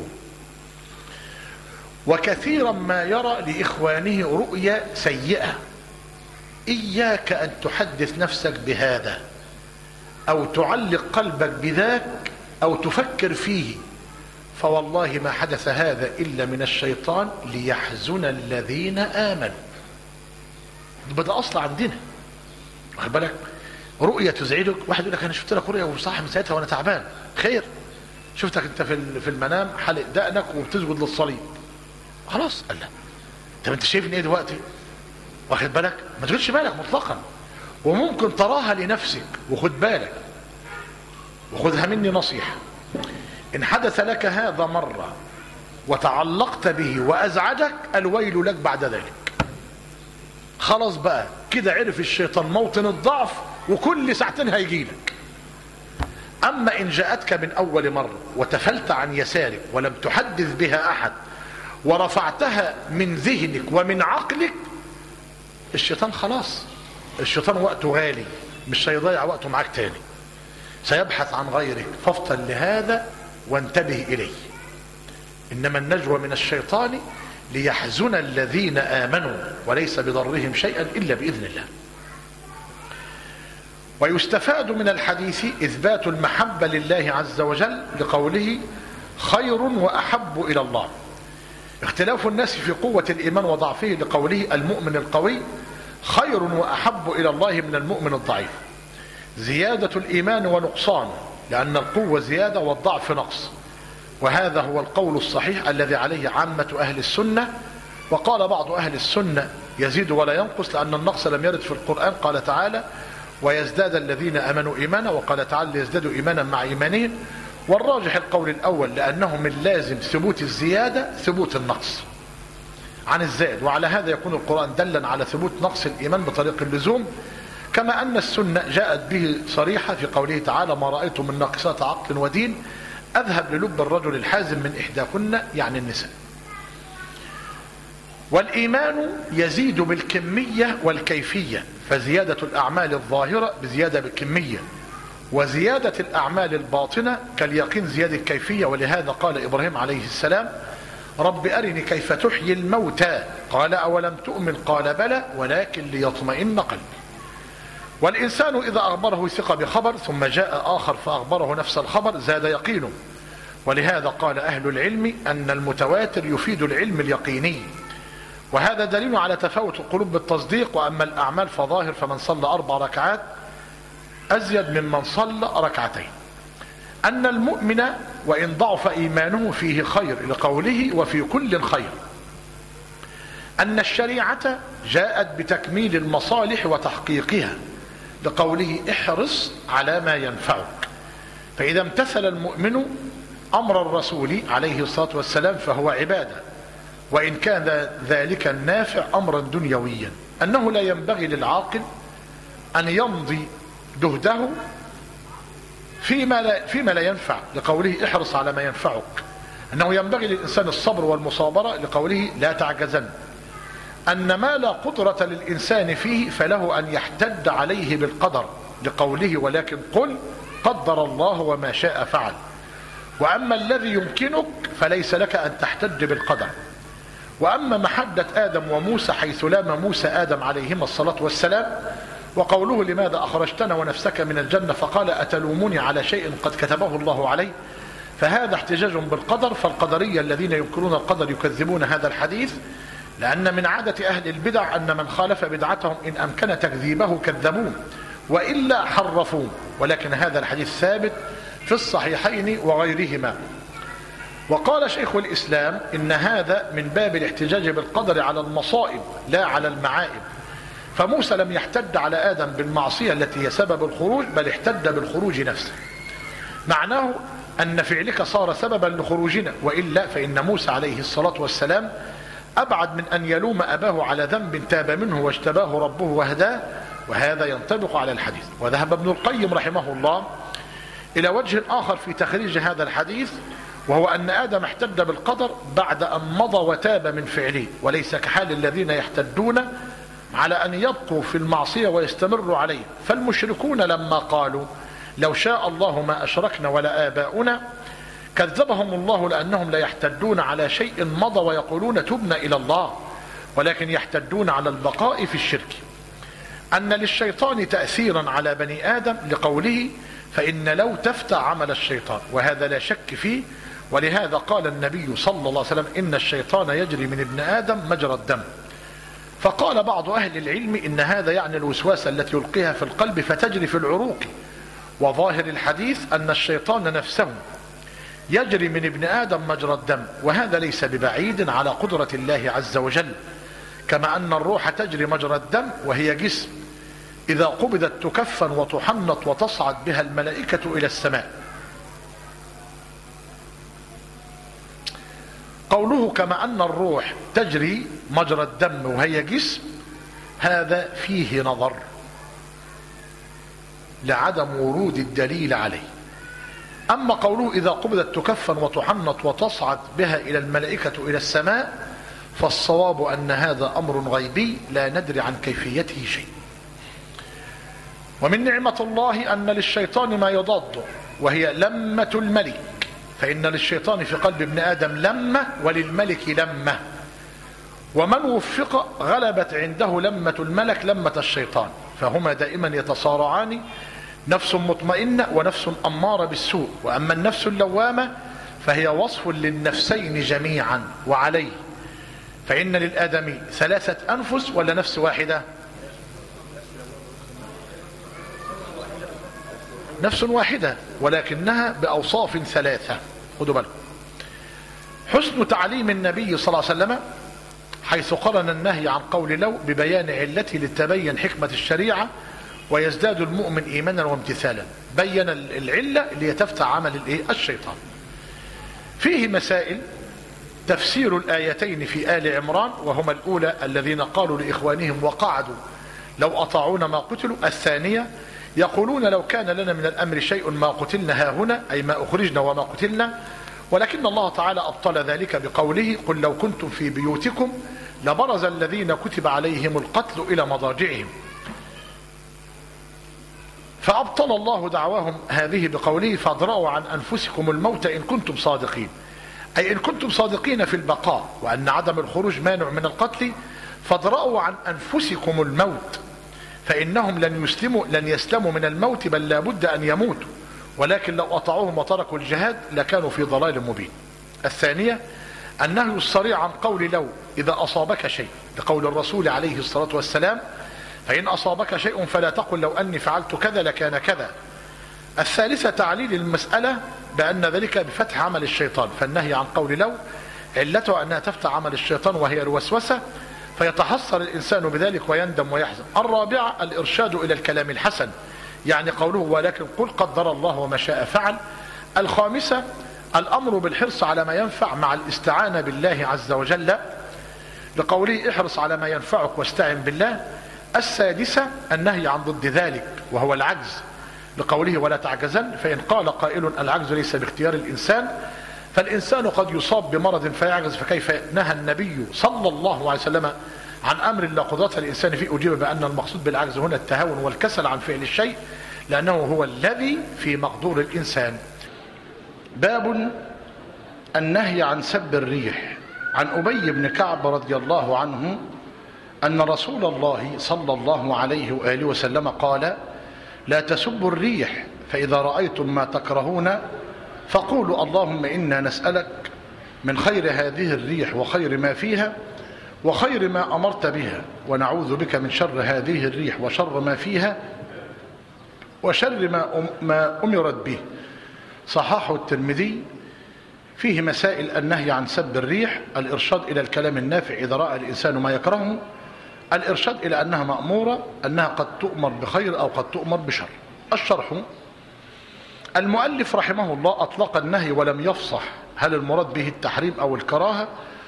وكثيرا ما يرى لإخوانه رؤية سيئة. إياك أن تحدث نفسك بهذا أو تعلق قلبك بذاك أو تفكر فيه، فوالله ما حدث هذا إلا من الشيطان ليحزن الذين آمنوا. بدأ أصل عندنا، واخد بالك؟ رؤية تزعجك، واحد يقول لك أنا شفت لك رؤية وصاحي من ساعتها وأنا تعبان. خير، شفتك أنت في في المنام حلق دقنك وبتسجد للصليب، خلاص. قال لا، طب أنت شايفني إيه دلوقتي؟ واخد بالك؟ ما تقولش بالك مطلقا، وممكن تراها لنفسك. وخد بالك، وخذها مني نصيحة، إن حدث لك هذا مرة وتعلقت به وأزعجك الويل لك بعد ذلك. خلاص بقى كده عرف الشيطان موطن الضعف وكل ساعتين هيجيلك. أما إن جاءتك من أول مرة وتفلت عن يسارك ولم تحدث بها أحد ورفعتها من ذهنك ومن عقلك، الشيطان خلاص، الشيطان وقته غالي، مش هيضيع وقته معاك تاني، سيبحث عن غيرك. فافطن لهذا وانتبه إليه. إنما النجوى من الشيطان ليحزن الذين آمنوا وليس بضرهم شيئا إلا بإذن الله. ويستفاد من الحديث إثبات المحبة لله عز وجل لقوله خير وأحب إلى الله. اختلاف الناس في قوة الإيمان وضعفه لقوله المؤمن القوي خير وأحب إلى الله من المؤمن الضعيف. زيادة الإيمان ونقصان، لأن القوة زيادة والضعف نقص، وهذا هو القول الصحيح الذي عليه عامة أهل السنة. وقال بعض أهل السنة يزيد ولا ينقص، لأن النقص لم يرد في القرآن. قال تعالى ويزداد الذين آمنوا إيمانا، وقال تعالى يزدادوا إيمانا مع إيمانهم. والراجح القول الأول، لأنه من لازم ثبوت الزيادة ثبوت النقص عن الزائد، وعلى هذا يكون القرآن دلا على ثبوت نقص الإيمان بطريق اللزوم، كما أن السنة جاءت به صريحة في قوله تعالى ما رأيت من ناقصات عقل ودين أذهب للب الرجل الحازم من إحداكن، يعني النساء. والإيمان يزيد بالكمية والكيفية، فزيادة الأعمال الظاهرة بزيادة بالكمية، وزيادة الأعمال الباطنة كاليقين زيادة الكيفية. ولهذا قال إبراهيم عليه السلام رب أرني كيف تحيي الموتى، قال أولم تؤمن قال بلى ولكن ليطمئن قلبي. والإنسان إذا أخبره ثقة بخبر ثم جاء آخر فأخبره نفس الخبر زاد يقينه. ولهذا قال أهل العلم أن المتواتر يفيد العلم اليقيني، وهذا دليل على تفاوت القلوب بالتصديق. وأما الأعمال فظاهر، فمن صلى أربع ركعات أزيد ممن صلى ركعتين. أن المؤمن وإن ضعف إيمانه فيه خير لقوله وفي كل خير. أن الشريعة جاءت بتكميل المصالح وتحقيقها لقوله احرص على ما ينفعك. فإذا امتثل المؤمن أمر الرسول عليه الصلاة والسلام فهو عبادة، وإن كان ذلك النافع أمرا دنيويا. أنه لا ينبغي للعاقل أن يمضي جهده فيما لا, فيما لا ينفع لقوله احرص على ما ينفعك. أنه ينبغي للإنسان الصبر والمصابرة لقوله لا تعجزن. أن ما لا قدرة للإنسان فيه فله أن يحتد عليه بالقدر لقوله ولكن قل قدر الله وما شاء فعل. وأما الذي يمكنك فليس لك أن تحتج بالقدر. وأما محدة آدم وموسى حيث لام موسى آدم عليهما الصلاة والسلام، وقوله لماذا أخرجتنا ونفسك من الجنة فقال أتلومني على شيء قد كتبه الله عليه، فهذا احتجاج بالقدر. فالقدرية الذين ينكرون القدر يكذبون هذا الحديث، لأن من عادة أهل البدع أن من خالف بدعتهم إن أمكن تكذيبه كذبوه وإلا حرفوه. ولكن هذا الحديث ثابت في الصحيحين وغيرهما. وقال شيخ الإسلام إن هذا من باب الاحتجاج بالقدر على المصائب لا على المعائب. فموسى لم يحتج على آدم بالمعصية التي هي سبب الخروج، بل احتج بالخروج نفسه. معناه أن فعلك صار سببا لخروجنا، وإلا فإن موسى عليه الصلاة والسلام أبعد من أن يلوم أباه على ذنب تاب منه واجتباه ربه وهداه، وهذا ينطبق على الحديث. وذهب ابن القيم رحمه الله إلى وجه آخر في تخريج هذا الحديث، وهو أن آدم احتج بالقدر بعد أن مضى وتاب من فعله، وليس كحال الذين يحتجون على أن يبقوا في المعصية ويستمروا عليه. فالمشركون لما قالوا لو شاء الله ما أشركنا ولا آباؤنا كذبهم الله، لأنهم لا يحتجون على شيء مضى ويقولون تبنا إلى الله، ولكن يحتجون على البقاء في الشرك. أن للشيطان تأثيرا على بني آدم لقوله فإن لو تفتح عمل الشيطان، وهذا لا شك فيه. ولهذا قال النبي صلى الله عليه وسلم إن الشيطان يجري من ابن آدم مجرى الدم. فقال بعض أهل العلم إن هذا يعني الوسواس التي يلقيها في القلب فتجري في العروق، وظاهر الحديث أن الشيطان نفسه يجري من ابن آدم مجرى الدم، وهذا ليس ببعيد على قدرة الله عز وجل، كما أن الروح تجري مجرى الدم وهي جسم إذا قبضت تكفن وتحنط وتصعد بها الملائكة إلى السماء. قوله كما أن الروح تجري مجرى الدم وهي جسم، هذا فيه نظر لعدم ورود الدليل عليه. أما قوله إذا قبضت تكفن وتحنط وتصعد بها إلى الملائكة إلى السماء، فالصواب أن هذا أمر غيبي لا ندري عن كيفيته شيء. ومن نعمة الله أن للشيطان ما يضاد، وهي لمة الملك، فإن للشيطان في قلب ابن آدم لمة وللملك لمة، ومن وفق غلبت عنده لمة الملك لمة الشيطان، فهما دائما يتصارعان، نفس مطمئنة ونفس أمارة بالسوء. وأما النفس اللوامة فهي وصف للنفسين جميعا. وعليه فإن للآدمي ثلاثة أنفس ولا نفس واحدة؟ نفس واحدة ولكنها بأوصاف ثلاثة. خذوا بالكم. حسن تعليم النبي صلى الله عليه وسلم حيث قرن النهي عن قول لو ببيان علته لتبين حكمة الشريعة ويزداد المؤمن إيمانا وامتثالا. بين العلة اللي تفتح عمل الشيطان. فيه مسائل: تفسير الآيتين في آل عمران، وهما الأولى الذين قالوا لإخوانهم وقعدوا لو أطاعونا ما قتلوا. الثانية يقولون لو كان لنا من الأمر شيء ما قتلنا هاهنا، أي ما أخرجنا وما قتلنا، ولكن الله تعالى أبطل ذلك بقوله قل لو كنتم في بيوتكم لبرز الذين كتب عليهم القتل إلى مضاجعهم. فأبطل الله دعواهم هذه بقوله فادرأوا عن أنفسكم الموت إن كنتم صادقين، أي إن كنتم صادقين في البقاء وأن عدم الخروج مانع من القتل، فادرأوا عن أنفسكم الموت، فإنهم لن يسلموا لن يسلموا من الموت، بل لا بد أن يموتوا، ولكن لو أطاعوهم وتركوا الجهاد لكانوا في ضلال مبين. الثانية النهي الصريح عن قول لو إذا أصابك شيء، لقول الرسول عليه الصلاة والسلام فإن أصابك شيء فلا تقل لو أني فعلت كذا لكان كذا. الثالثة تعليل المسألة بأن ذلك بفتح عمل الشيطان، فالنهي عن قول لو علته أنها تفتح عمل الشيطان وهي الوسوسة، فيتحسر الإنسان بذلك ويندم ويحزن. الرابعة الإرشاد إلى الكلام الحسن، يعني قوله ولكن قل قدر الله وما شاء فعل. الخامسة الأمر بالحرص على ما ينفع مع الاستعانة بالله عز وجل، لقوله احرص على ما ينفعك واستعن بالله. السادسة النهي عن ضد ذلك وهو العجز، لقوله ولا تعجزن، فإن قال قائل العجز ليس باختيار الإنسان، فالإنسان قد يصاب بمرض فيعجز، فكيف نهى النبي صلى الله عليه وسلم عن أمر لا قدرة الإنسان فيه؟ أجيب بأن المقصود بالعجز هنا التهاون والكسل عن فعل الشيء، لأنه هو الذي في مقدور الإنسان. باب النهي عن سب الريح. عن أبي بن كعب رضي الله عنه أن رسول الله صلى الله عليه وآله وسلم قال لا تسبوا الريح، فإذا رأيتم ما تكرهون فقولوا اللهم إنا نسألك من خير هذه الريح وخير ما فيها وخير ما أمرت بها، ونعوذ بك من شر هذه الريح وشر ما فيها وشر ما, ما أمرت به. صححه الترمذي. فيه مسائل: النهي عن سب الريح، الإرشاد إلى الكلام النافع إذا رأى الإنسان ما يكرهه، الإرشاد إلى أنها مأمورة، أنها قد تؤمر بخير أو قد تؤمر بشر. الشرح: المؤلف رحمه الله أطلق النهي ولم يفصح هل المراد به التحريم أو الكراهة،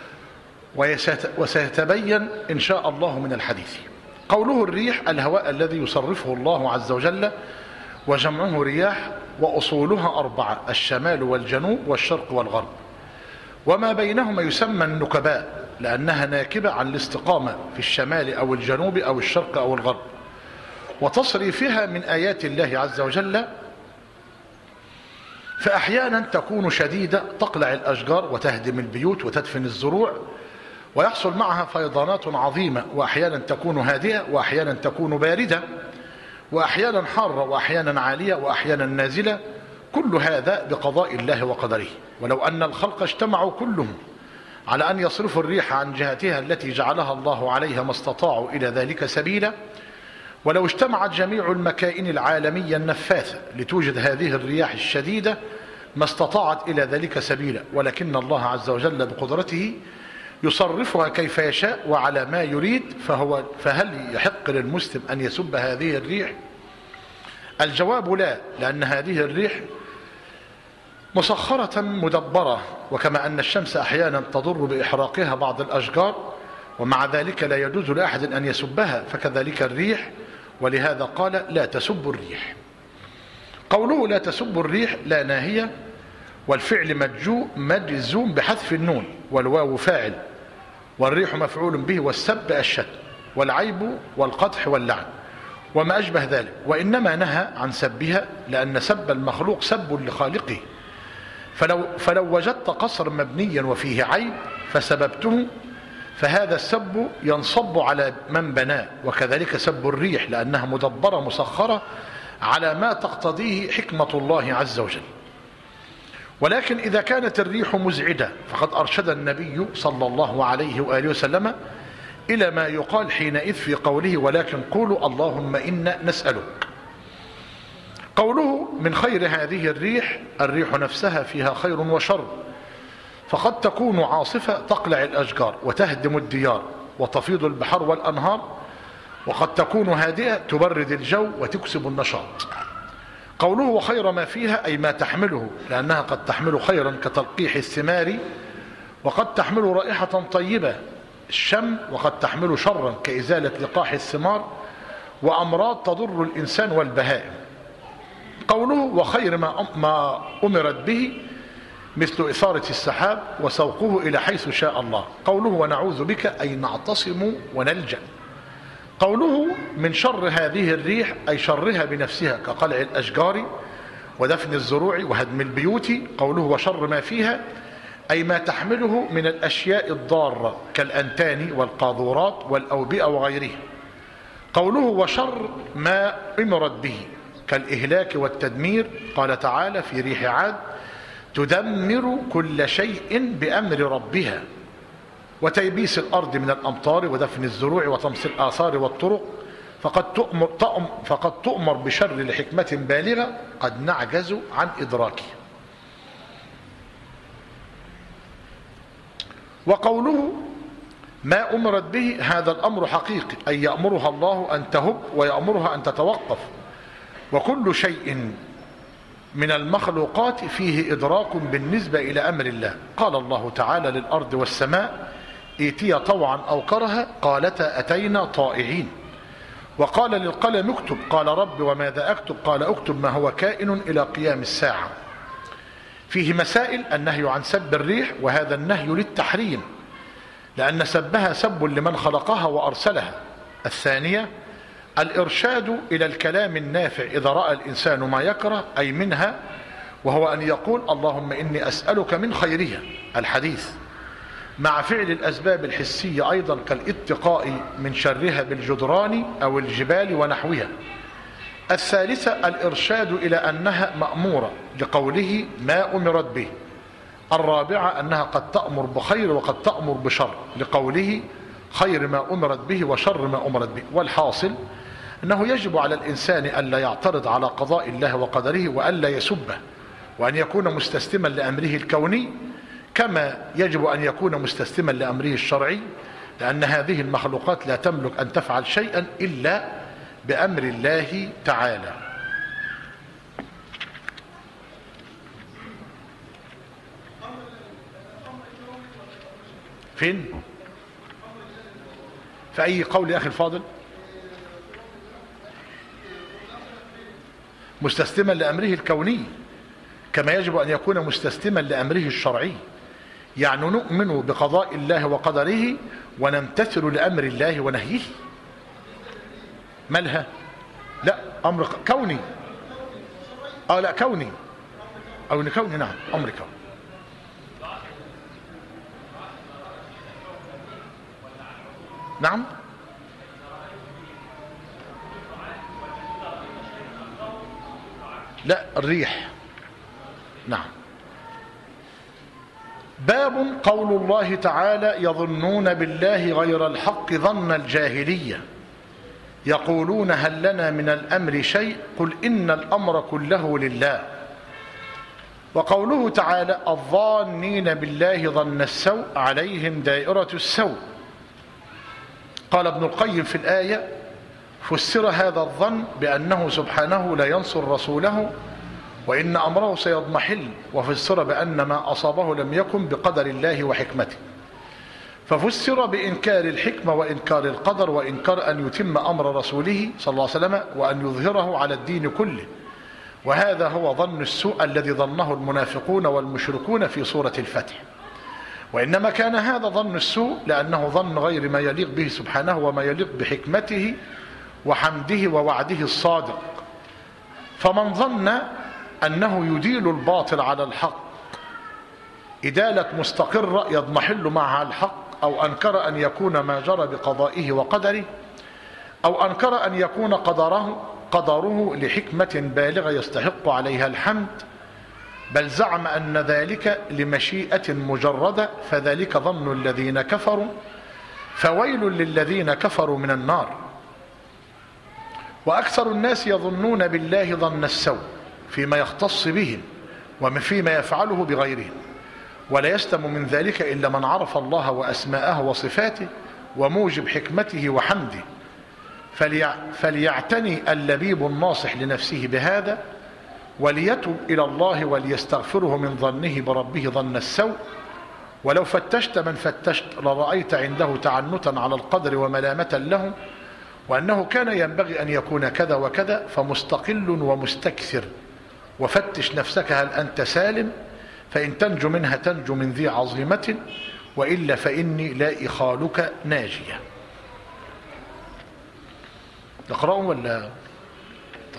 وسيتبين إن شاء الله من الحديث. قوله الريح الهواء الذي يصرفه الله عز وجل، وجمعه رياح، وأصولها أربعة: الشمال والجنوب والشرق والغرب، وما بينهما يسمى النكباء لأنها ناكبة عن الاستقامة في الشمال أو الجنوب أو الشرق أو الغرب، وتصريفها من آيات الله عز وجل، فأحيانا تكون شديدة تقلع الأشجار وتهدم البيوت وتدفن الزروع ويحصل معها فيضانات عظيمة، وأحيانا تكون هادئة وأحيانا تكون باردة وأحيانا حارة وأحيانا عالية وأحيانا نازلة، كل هذا بقضاء الله وقدره. ولو أن الخلق اجتمعوا كلهم على أن يصرفوا الريح عن جهتها التي جعلها الله عليها ما استطاعوا إلى ذلك سبيلا، ولو اجتمعت جميع المكائن العالمية النفاثة لتوجد هذه الرياح الشديدة ما استطاعت إلى ذلك سبيلا، ولكن الله عز وجل بقدرته يصرفها كيف يشاء وعلى ما يريد. فهو فهل يحق للمسلم أن يسب هذه الريح؟ الجواب لا، لأن هذه الريح مسخرة مدبرة، وكما أن الشمس أحيانا تضر بإحراقها بعض الأشجار ومع ذلك لا يجوز لأحد أن يسبها، فكذلك الريح، ولهذا قال لا تسبوا الريح. قوله لا تسبوا الريح لا ناهية، والفعل مجزوم مجزوم بحذف النون، والواو فاعل، والريح مفعول به، والسب الشتم والعيب والقدح واللعن وما أشبه ذلك، وإنما نهى عن سبها لأن سب المخلوق سب لخالقه. فلو, فلو وجدت قصر مبنيا وفيه عيب فسببته فهذا السب ينصب على من بناه، وكذلك سب الريح لأنها مدبرة مسخرة على ما تقتضيه حكمة الله عز وجل. ولكن إذا كانت الريح مزعجة فقد أرشد النبي صلى الله عليه وآله وسلم إلى ما يقال حينئذ في قوله ولكن قولوا اللهم إنا نسألك. قوله من خير هذه الريح، الريح نفسها فيها خير وشر، فقد تكون عاصفة تقلع الأشجار وتهدم الديار وتفيض البحر والأنهار، وقد تكون هادئة تبرد الجو وتكسب النشاط. قوله وخير ما فيها أي ما تحمله، لأنها قد تحمل خيرا كتلقيح الثمار، وقد تحمل رائحة طيبة الشم، وقد تحمل شرا كإزالة لقاح الثمار وأمراض تضر الإنسان والبهائم. قوله وخير ما أمرت به مثل إثارة السحاب وسوقه إلى حيث شاء الله. قوله ونعوذ بك أي نعتصم ونلجأ. قوله من شر هذه الريح أي شرها بنفسها كقلع الأشجار ودفن الزروع وهدم البيوت. قوله وشر ما فيها أي ما تحمله من الأشياء الضارة كالأنتان والقاذورات والأوبئة وغيرها. قوله وشر ما أمرت به كالإهلاك والتدمير. قال تعالى في ريح عاد تدمر كل شيء بأمر ربها، وتيبيس الأرض من الأمطار ودفن الزروع وطمس الآثار والطرق، فقد تؤمر, فقد تؤمر بشر لحكمة بالغة قد نعجز عن إدراكه. وقوله ما أمرت به هذا الأمر حقيقي أي يأمرها الله أن تهب ويأمرها أن تتوقف، وكل شيء من المخلوقات فيه إدراك بالنسبة إلى أمر الله. قال الله تعالى للأرض والسماء ائتيا طوعا أو كرها قالتا أتينا طائعين. وقال للقلم اكتب قال رب وماذا أكتب قال اكتب ما هو كائن إلى قيام الساعة. فيه مسائل: النهي عن سب الريح، وهذا النهي للتحريم لأن سبها سب لمن خلقها وأرسلها. الثانية الإرشاد إلى الكلام النافع إذا رأى الإنسان ما يكره أي منها، وهو أن يقول اللهم إني أسألك من خيرها الحديث، مع فعل الأسباب الحسية أيضا كالاتقاء من شرها بالجدران أو الجبال ونحوها. الثالثة الإرشاد إلى أنها مأمورة لقوله ما أمرت به. الرابعة أنها قد تأمر بخير وقد تأمر بشر لقوله خير ما أمرت به وشر ما أمرت به. والحاصل أنه يجب على الإنسان أن لا يعترض على قضاء الله وقدره وأن لا يسبه، وأن يكون مستسلما لأمره الكوني كما يجب أن يكون مستسلما لأمره الشرعي، لأن هذه المخلوقات لا تملك أن تفعل شيئا إلا بأمر الله تعالى. فين؟ في أي قول يا أخي الفاضل؟ مستسلما لأمره الكوني كما يجب أن يكون مستسلما لأمره الشرعي. يعني نؤمن بقضاء الله وقدره ونمتثل لأمر الله ونهيه. مالها؟ لا، أمر كوني. آه لا كوني أو كوني، نعم أمر كوني. نعم لا الريح. نعم. باب قول الله تعالى يظنون بالله غير الحق ظن الجاهلية يقولون هل لنا من الأمر شيء قل إن الأمر كله لله. وقوله تعالى الظانين بالله ظن السوء عليهم دائرة السوء. قال ابن القيم في الآية فسر هذا الظن بأنه سبحانه لا ينصر رسوله وإن أمره سيضمحل، وفسر بأن ما أصابه لم يكن بقدر الله وحكمته، ففسر بإنكار الحكمة وإنكار القدر وإنكار أن يتم أمر رسوله صلى الله عليه وسلم وأن يظهره على الدين كله. وهذا هو ظن السوء الذي ظنه المنافقون والمشركون في سورة الفتح. وإنما كان هذا ظن السوء لأنه ظن غير ما يليق به سبحانه وما يليق بحكمته وحمده ووعده الصادق. فمن ظن أنه يديل الباطل على الحق إدالة مستقرة يضمحل معها الحق، أو أنكر أن يكون ما جرى بقضائه وقدره، أو أنكر أن يكون قدره قدره لحكمة بالغة يستحق عليها الحمد، بل زعم أن ذلك لمشيئة مجردة، فذلك ظن الذين كفروا، فويل للذين كفروا من النار. وأكثر الناس يظنون بالله ظن السوء فيما يختص بهم وفيما يفعله بغيرهم، ولا يسلم من ذلك إلا من عرف الله وأسماءه وصفاته وموجب حكمته وحمده. فليعتني اللبيب الناصح لنفسه بهذا، وليتب إلى الله وليستغفره من ظنه بربه ظن السوء. ولو فتشت من فتشت لرأيت عنده تعنتا على القدر وملامة له، وأنه كان ينبغي أن يكون كذا وكذا، فمستقل ومستكثر. وفتش نفسك هل أنت سالم، فإن تنجو منها تنجو من ذي عظيمة، وإلا فإني لا إخالك ناجية. نقرأه ولا؟ طيب.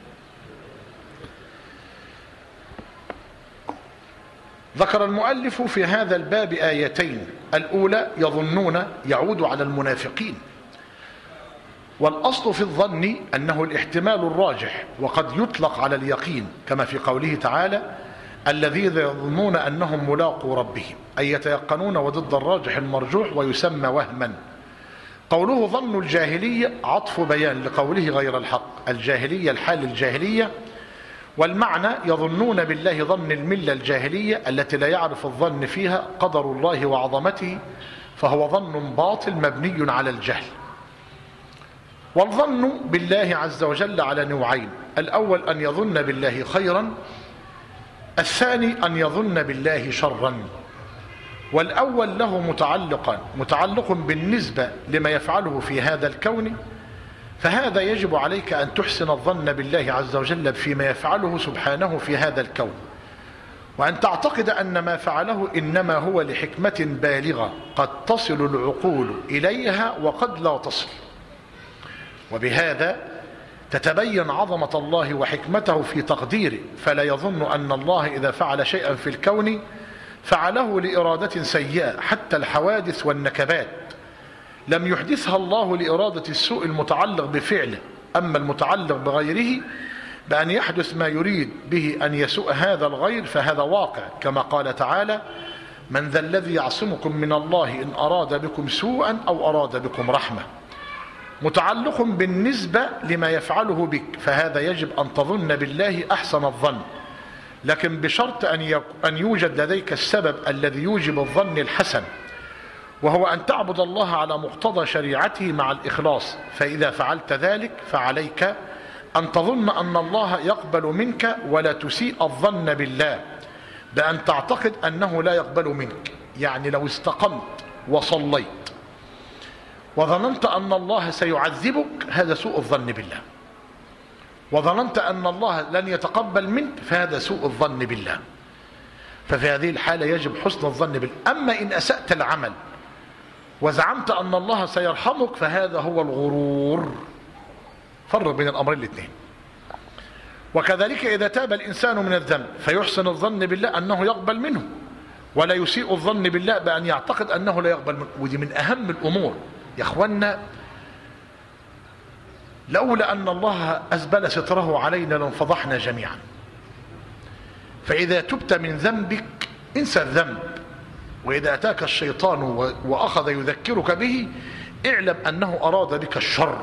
ذكر المؤلف في هذا الباب آيتين. الأولى يظنون يعود على المنافقين، والأصل في الظن أنه الاحتمال الراجح، وقد يطلق على اليقين كما في قوله تعالى الذين يظنون أنهم ملاقو ربهم، أي يتيقنون، وضد الراجح المرجوح ويسمى وهما. قوله ظن الجاهلية عطف بيان لقوله غير الحق. الجاهلية الحال الجاهلية، والمعنى يظنون بالله ظن الملة الجاهلية التي لا يعرف الظن فيها قدر الله وعظمته، فهو ظن باطل مبني على الجهل. والظن بالله عز وجل على نوعين: الأول أن يظن بالله خيرا، الثاني أن يظن بالله شرا. والأول له متعلقا متعلق بالنسبة لما يفعله في هذا الكون، فهذا يجب عليك أن تحسن الظن بالله عز وجل فيما يفعله سبحانه في هذا الكون، وأن تعتقد أن ما فعله إنما هو لحكمة بالغة قد تصل العقول إليها وقد لا تصل. وبهذا تتبين عظمة الله وحكمته في تقديره، فلا يظن أن الله إذا فعل شيئا في الكون فعله لإرادة سيئة. حتى الحوادث والنكبات لم يحدثها الله لإرادة السوء المتعلق بفعله، أما المتعلق بغيره بأن يحدث ما يريد به أن يسوء هذا الغير فهذا واقع، كما قال تعالى من ذا الذي يعصمكم من الله إن أراد بكم سوءا أو أراد بكم رحمة. متعلق بالنسبة لما يفعله بك، فهذا يجب أن تظن بالله أحسن الظن، لكن بشرط أن يوجد لديك السبب الذي يوجب الظن الحسن، وهو أن تعبد الله على مقتضى شريعته مع الإخلاص. فإذا فعلت ذلك فعليك أن تظن أن الله يقبل منك، ولا تسيء الظن بالله بأن تعتقد أنه لا يقبل منك. يعني لو استقمت وصليت وظننت أن الله سيعذبك، هذا سوء الظن بالله. وظننت أن الله لن يتقبل منك، فهذا سوء الظن بالله. ففي هذه الحالة يجب حسن الظن بالله. أما إن أسأت العمل وزعمت أن الله سيرحمك، فهذا هو الغرور. فرق بين الأمرين الاثنين. وكذلك إذا تاب الإنسان من الذنب فيحسن الظن بالله أنه يقبل منه، ولا يسيء الظن بالله بأن يعتقد أنه لا يقبل منه. ودي من أهم الأمور يا أخوانا. لولا أن الله أسبل ستره علينا لانفضحنا جميعا. فإذا تبت من ذنبك انسى الذنب، وإذا أتاك الشيطان وأخذ يذكرك به اعلم أنه أراد بك الشر،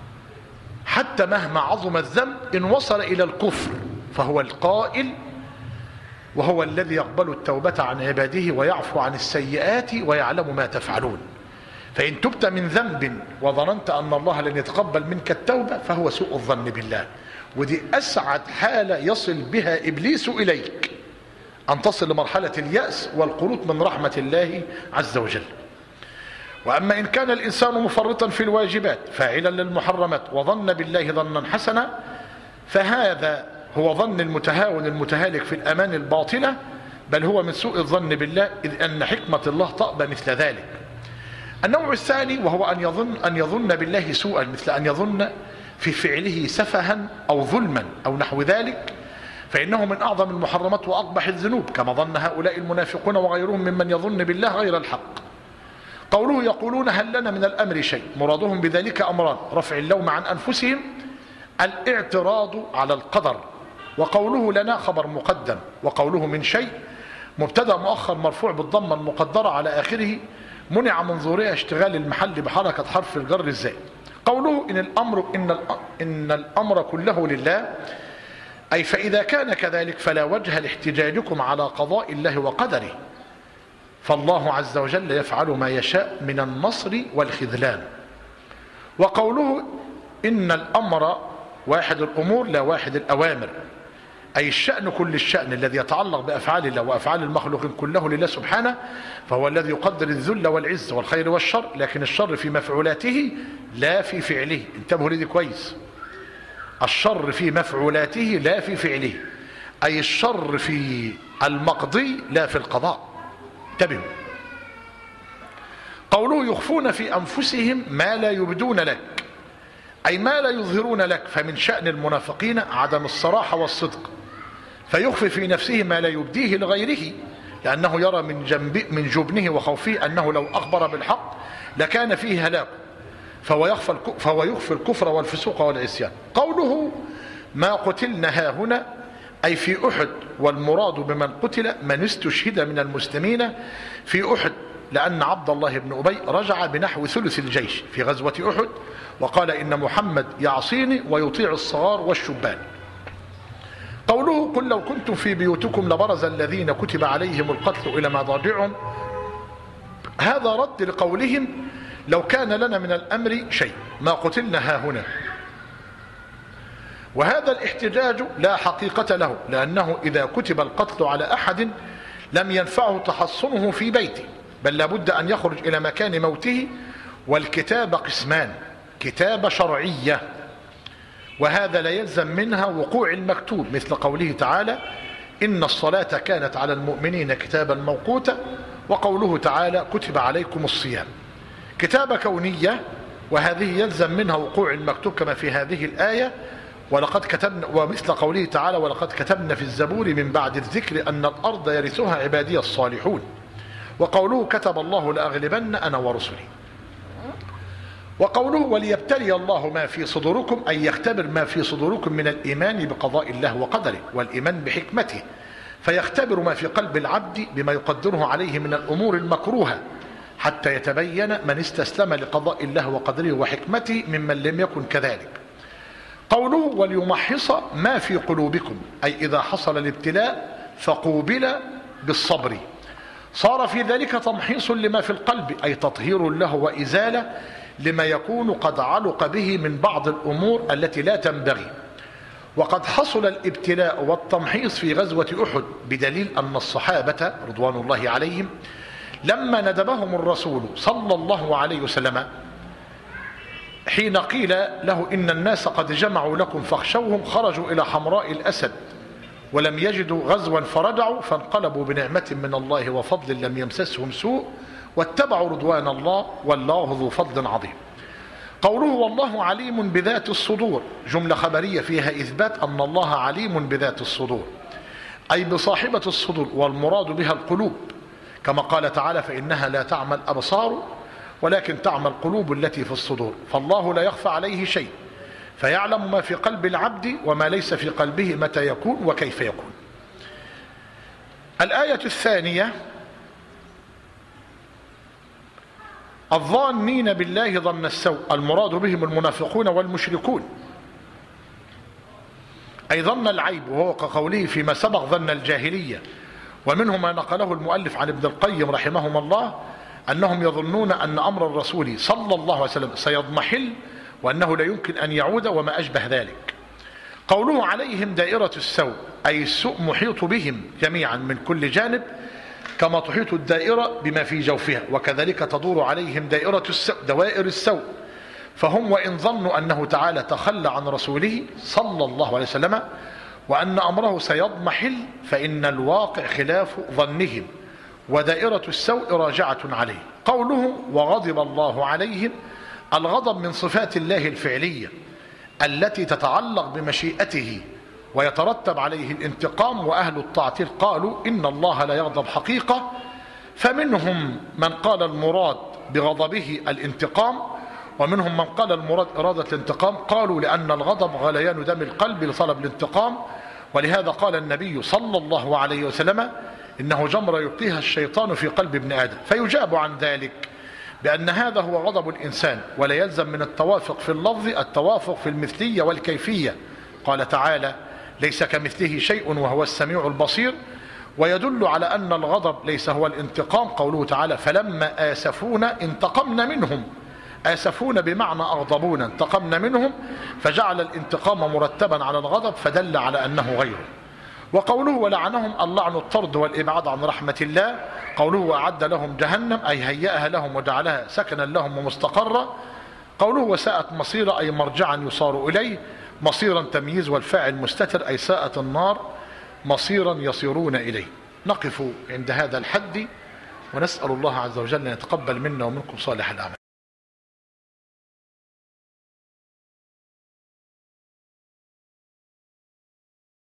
حتى مهما عظم الذنب إن وصل إلى الكفر فهو القائل، وهو الذي يقبل التوبة عن عباده ويعفو عن السيئات ويعلم ما تفعلون. فإن تبت من ذنب وظننت أن الله لن يتقبل منك التوبة فهو سوء الظن بالله. ودي أسعد حالة يصل بها إبليس إليك، أن تصل لمرحلة اليأس والقنوط من رحمة الله عز وجل. وأما إن كان الإنسان مفرطا في الواجبات فاعلا للمحرمات وظن بالله ظنا حسنا، فهذا هو ظن المتهاون المتهالك في الأمان الباطلة، بل هو من سوء الظن بالله، إذ أن حكمة الله تأبى مثل ذلك. النوع الثاني وهو أن يظن أن يظن بالله سوءا، مثل أن يظن في فعله سفها أو ظلما أو نحو ذلك، فإنه من أعظم المحرمات وأقبح الذنوب، كما ظن هؤلاء المنافقون وغيرهم ممن يظن بالله غير الحق. قوله يقولون هل لنا من الأمر شيء، مرادهم بذلك أمران: رفع اللوم عن أنفسهم، الاعتراض على القدر. وقوله لنا خبر مقدم، وقوله من شيء مبتدأ مؤخر مرفوع بالضمة المقدرة على آخره، منع من ظهورها اشتغال المحل بحركة حرف الجر الزائد. قوله إن الأمر إن إن الأمر كله لله، أي فإذا كان كذلك فلا وجه لاحتجاجكم على قضاء الله وقدره، فالله عز وجل يفعل ما يشاء من النصر والخذلان. وقوله إن الأمر واحد الأمور لا واحد الأوامر، أي الشأن كل الشأن الذي يتعلق بأفعال الله وأفعال المخلوقين كله لله سبحانه، فهو الذي يقدر الذل والعز والخير والشر، لكن الشر في مفعولاته لا في فعله. انتبهوا لدي كويس، الشر في مفعولاته لا في فعله، أي الشر في المقضي لا في القضاء. انتبهوا. قوله يخفون في أنفسهم ما لا يبدون لك، أي ما لا يظهرون لك، فمن شأن المنافقين عدم الصراحة والصدق، فيخفي في نفسه ما لا يبديه لغيره، لأنه يرى من, جنب من جبنه وخوفه أنه لو أخبر بالحق لكان فيه هلاك، فهو يخفى, فهو يخفي الكفر والفسوق والعصيان. قوله ما قتلنا ها هنا، أي في أحد، والمراد بمن قتل من استشهد من المسلمين في أحد، لأن عبد الله بن أبي رجع بنحو ثلث الجيش في غزوة أحد وقال إن محمد يعصيني ويطيع الصغار والشبان. قوله قل لو كنتم في بيوتكم لبرز الذين كتب عليهم القتل إلى مضاجعهم، هذا رد لقولهم لو كان لنا من الأمر شيء ما قتلنا ها هنا. وهذا الاحتجاج لا حقيقة له، لأنه إذا كتب القتل على أحد لم ينفعه تحصنه في بيته، بل لابد أن يخرج إلى مكان موته. والكتابة قسمان: كتابة شرعية، وهذا لا يلزم منها وقوع المكتوب، مثل قوله تعالى إن الصلاة كانت على المؤمنين كتابا موقوتا، وقوله تعالى كتب عليكم الصيام. كتابة كونية، وهذه يلزم منها وقوع المكتوب كما في هذه الآية ولقد كتبنا، ومثل قوله تعالى ولقد كتبنا في الزبور من بعد الذكر أن الأرض يرثها عبادي الصالحون. وقوله كتب الله لأغلبن أنا ورسلي. وقوله وليبتلي الله ما في صدوركم، أي يختبر ما في صدوركم من الإيمان بقضاء الله وقدره والإيمان بحكمته، فيختبر ما في قلب العبد بما يقدره عليه من الأمور المكروهة، حتى يتبين من استسلم لقضاء الله وقدره وحكمته ممن لم يكن كذلك. قوله وليمحص ما في قلوبكم، أي إذا حصل الابتلاء فقوبل بالصبر صار في ذلك تمحيص لما في القلب، أي تطهير له وإزالة لما يكون قد علق به من بعض الأمور التي لا تنبغي. وقد حصل الابتلاء والتمحيص في غزوة أحد، بدليل أن الصحابة رضوان الله عليهم لما ندبهم الرسول صلى الله عليه وسلم حين قيل له إن الناس قد جمعوا لكم فاخشوهم خرجوا إلى حمراء الأسد ولم يجدوا غزوا فرجعوا فانقلبوا بنعمة من الله وفضل لم يمسسهم سوء واتبعوا رضوان الله والله ذو فضل عظيم. قوله والله عليم بذات الصدور جملة خبرية فيها إثبات أن الله عليم بذات الصدور أي بصاحبة الصدور، والمراد بها القلوب كما قال تعالى فإنها لا تعمى الأبصار ولكن تعمى القلوب التي في الصدور. فالله لا يخفى عليه شيء فيعلم ما في قلب العبد وما ليس في قلبه متى يكون وكيف يكون. الآية الثانية الظانين بالله ظن السوء المراد بهم المنافقون والمشركون أي ظن العيب، وهو كقوله فيما سبق ظن الجاهلية. ومنه ما نقله المؤلف عن ابن القيم رحمهما الله أنهم يظنون أن أمر الرسول صلى الله عليه وسلم سيضمحل وأنه لا يمكن أن يعود وما أشبه ذلك. قوله عليهم دائرة السوء أي السوء محيط بهم جميعا من كل جانب كما تحيط الدائرة بما في جوفها، وكذلك تدور عليهم دائرة السوء دوائر السوء. فهم وإن ظنوا أنه تعالى تخلى عن رسوله صلى الله عليه وسلم وأن أمره سيضمحل فإن الواقع خلاف ظنهم، ودائرة السوء راجعة عليه. قوله وغضب الله عليهم الغضب من صفات الله الفعلية التي تتعلق بمشيئته ويترتب عليه الانتقام، وأهل التعطيل قالوا إن الله لا يغضب حقيقة، فمنهم من قال المراد بغضبه الانتقام، ومنهم من قال المراد إرادة الانتقام. قالوا لأن الغضب غليان دم القلب لطلب الانتقام، ولهذا قال النبي صلى الله عليه وسلم إنه جمرة يلقيها الشيطان في قلب ابن آدم. فيجاب عن ذلك بأن هذا هو غضب الإنسان، ولا يلزم من التوافق في اللفظ التوافق في المثلية والكيفية. قال تعالى ليس كمثله شيء وهو السميع البصير. ويدل على أن الغضب ليس هو الانتقام قوله تعالى فلما آسفونا انتقمنا منهم. آسفونا بمعنى أغضبونا انتقمنا منهم، فجعل الانتقام مرتبا على الغضب فدل على أنه غيره. وقوله ولعنهم اللعن الطرد والإبعاد عن رحمة الله. قوله وأعد لهم جهنم أي هيأها لهم وجعلها سكنا لهم ومستقرا. قوله وساءت مصيرا أي مرجعا يصار إليه. مصيرا تمييز والفاعل مستتر أي ساءت النار مصيرا يصيرون إليه. نقف عند هذا الحد ونسأل الله عز وجل أن يتقبل منا ومنكم صالح الأعمال.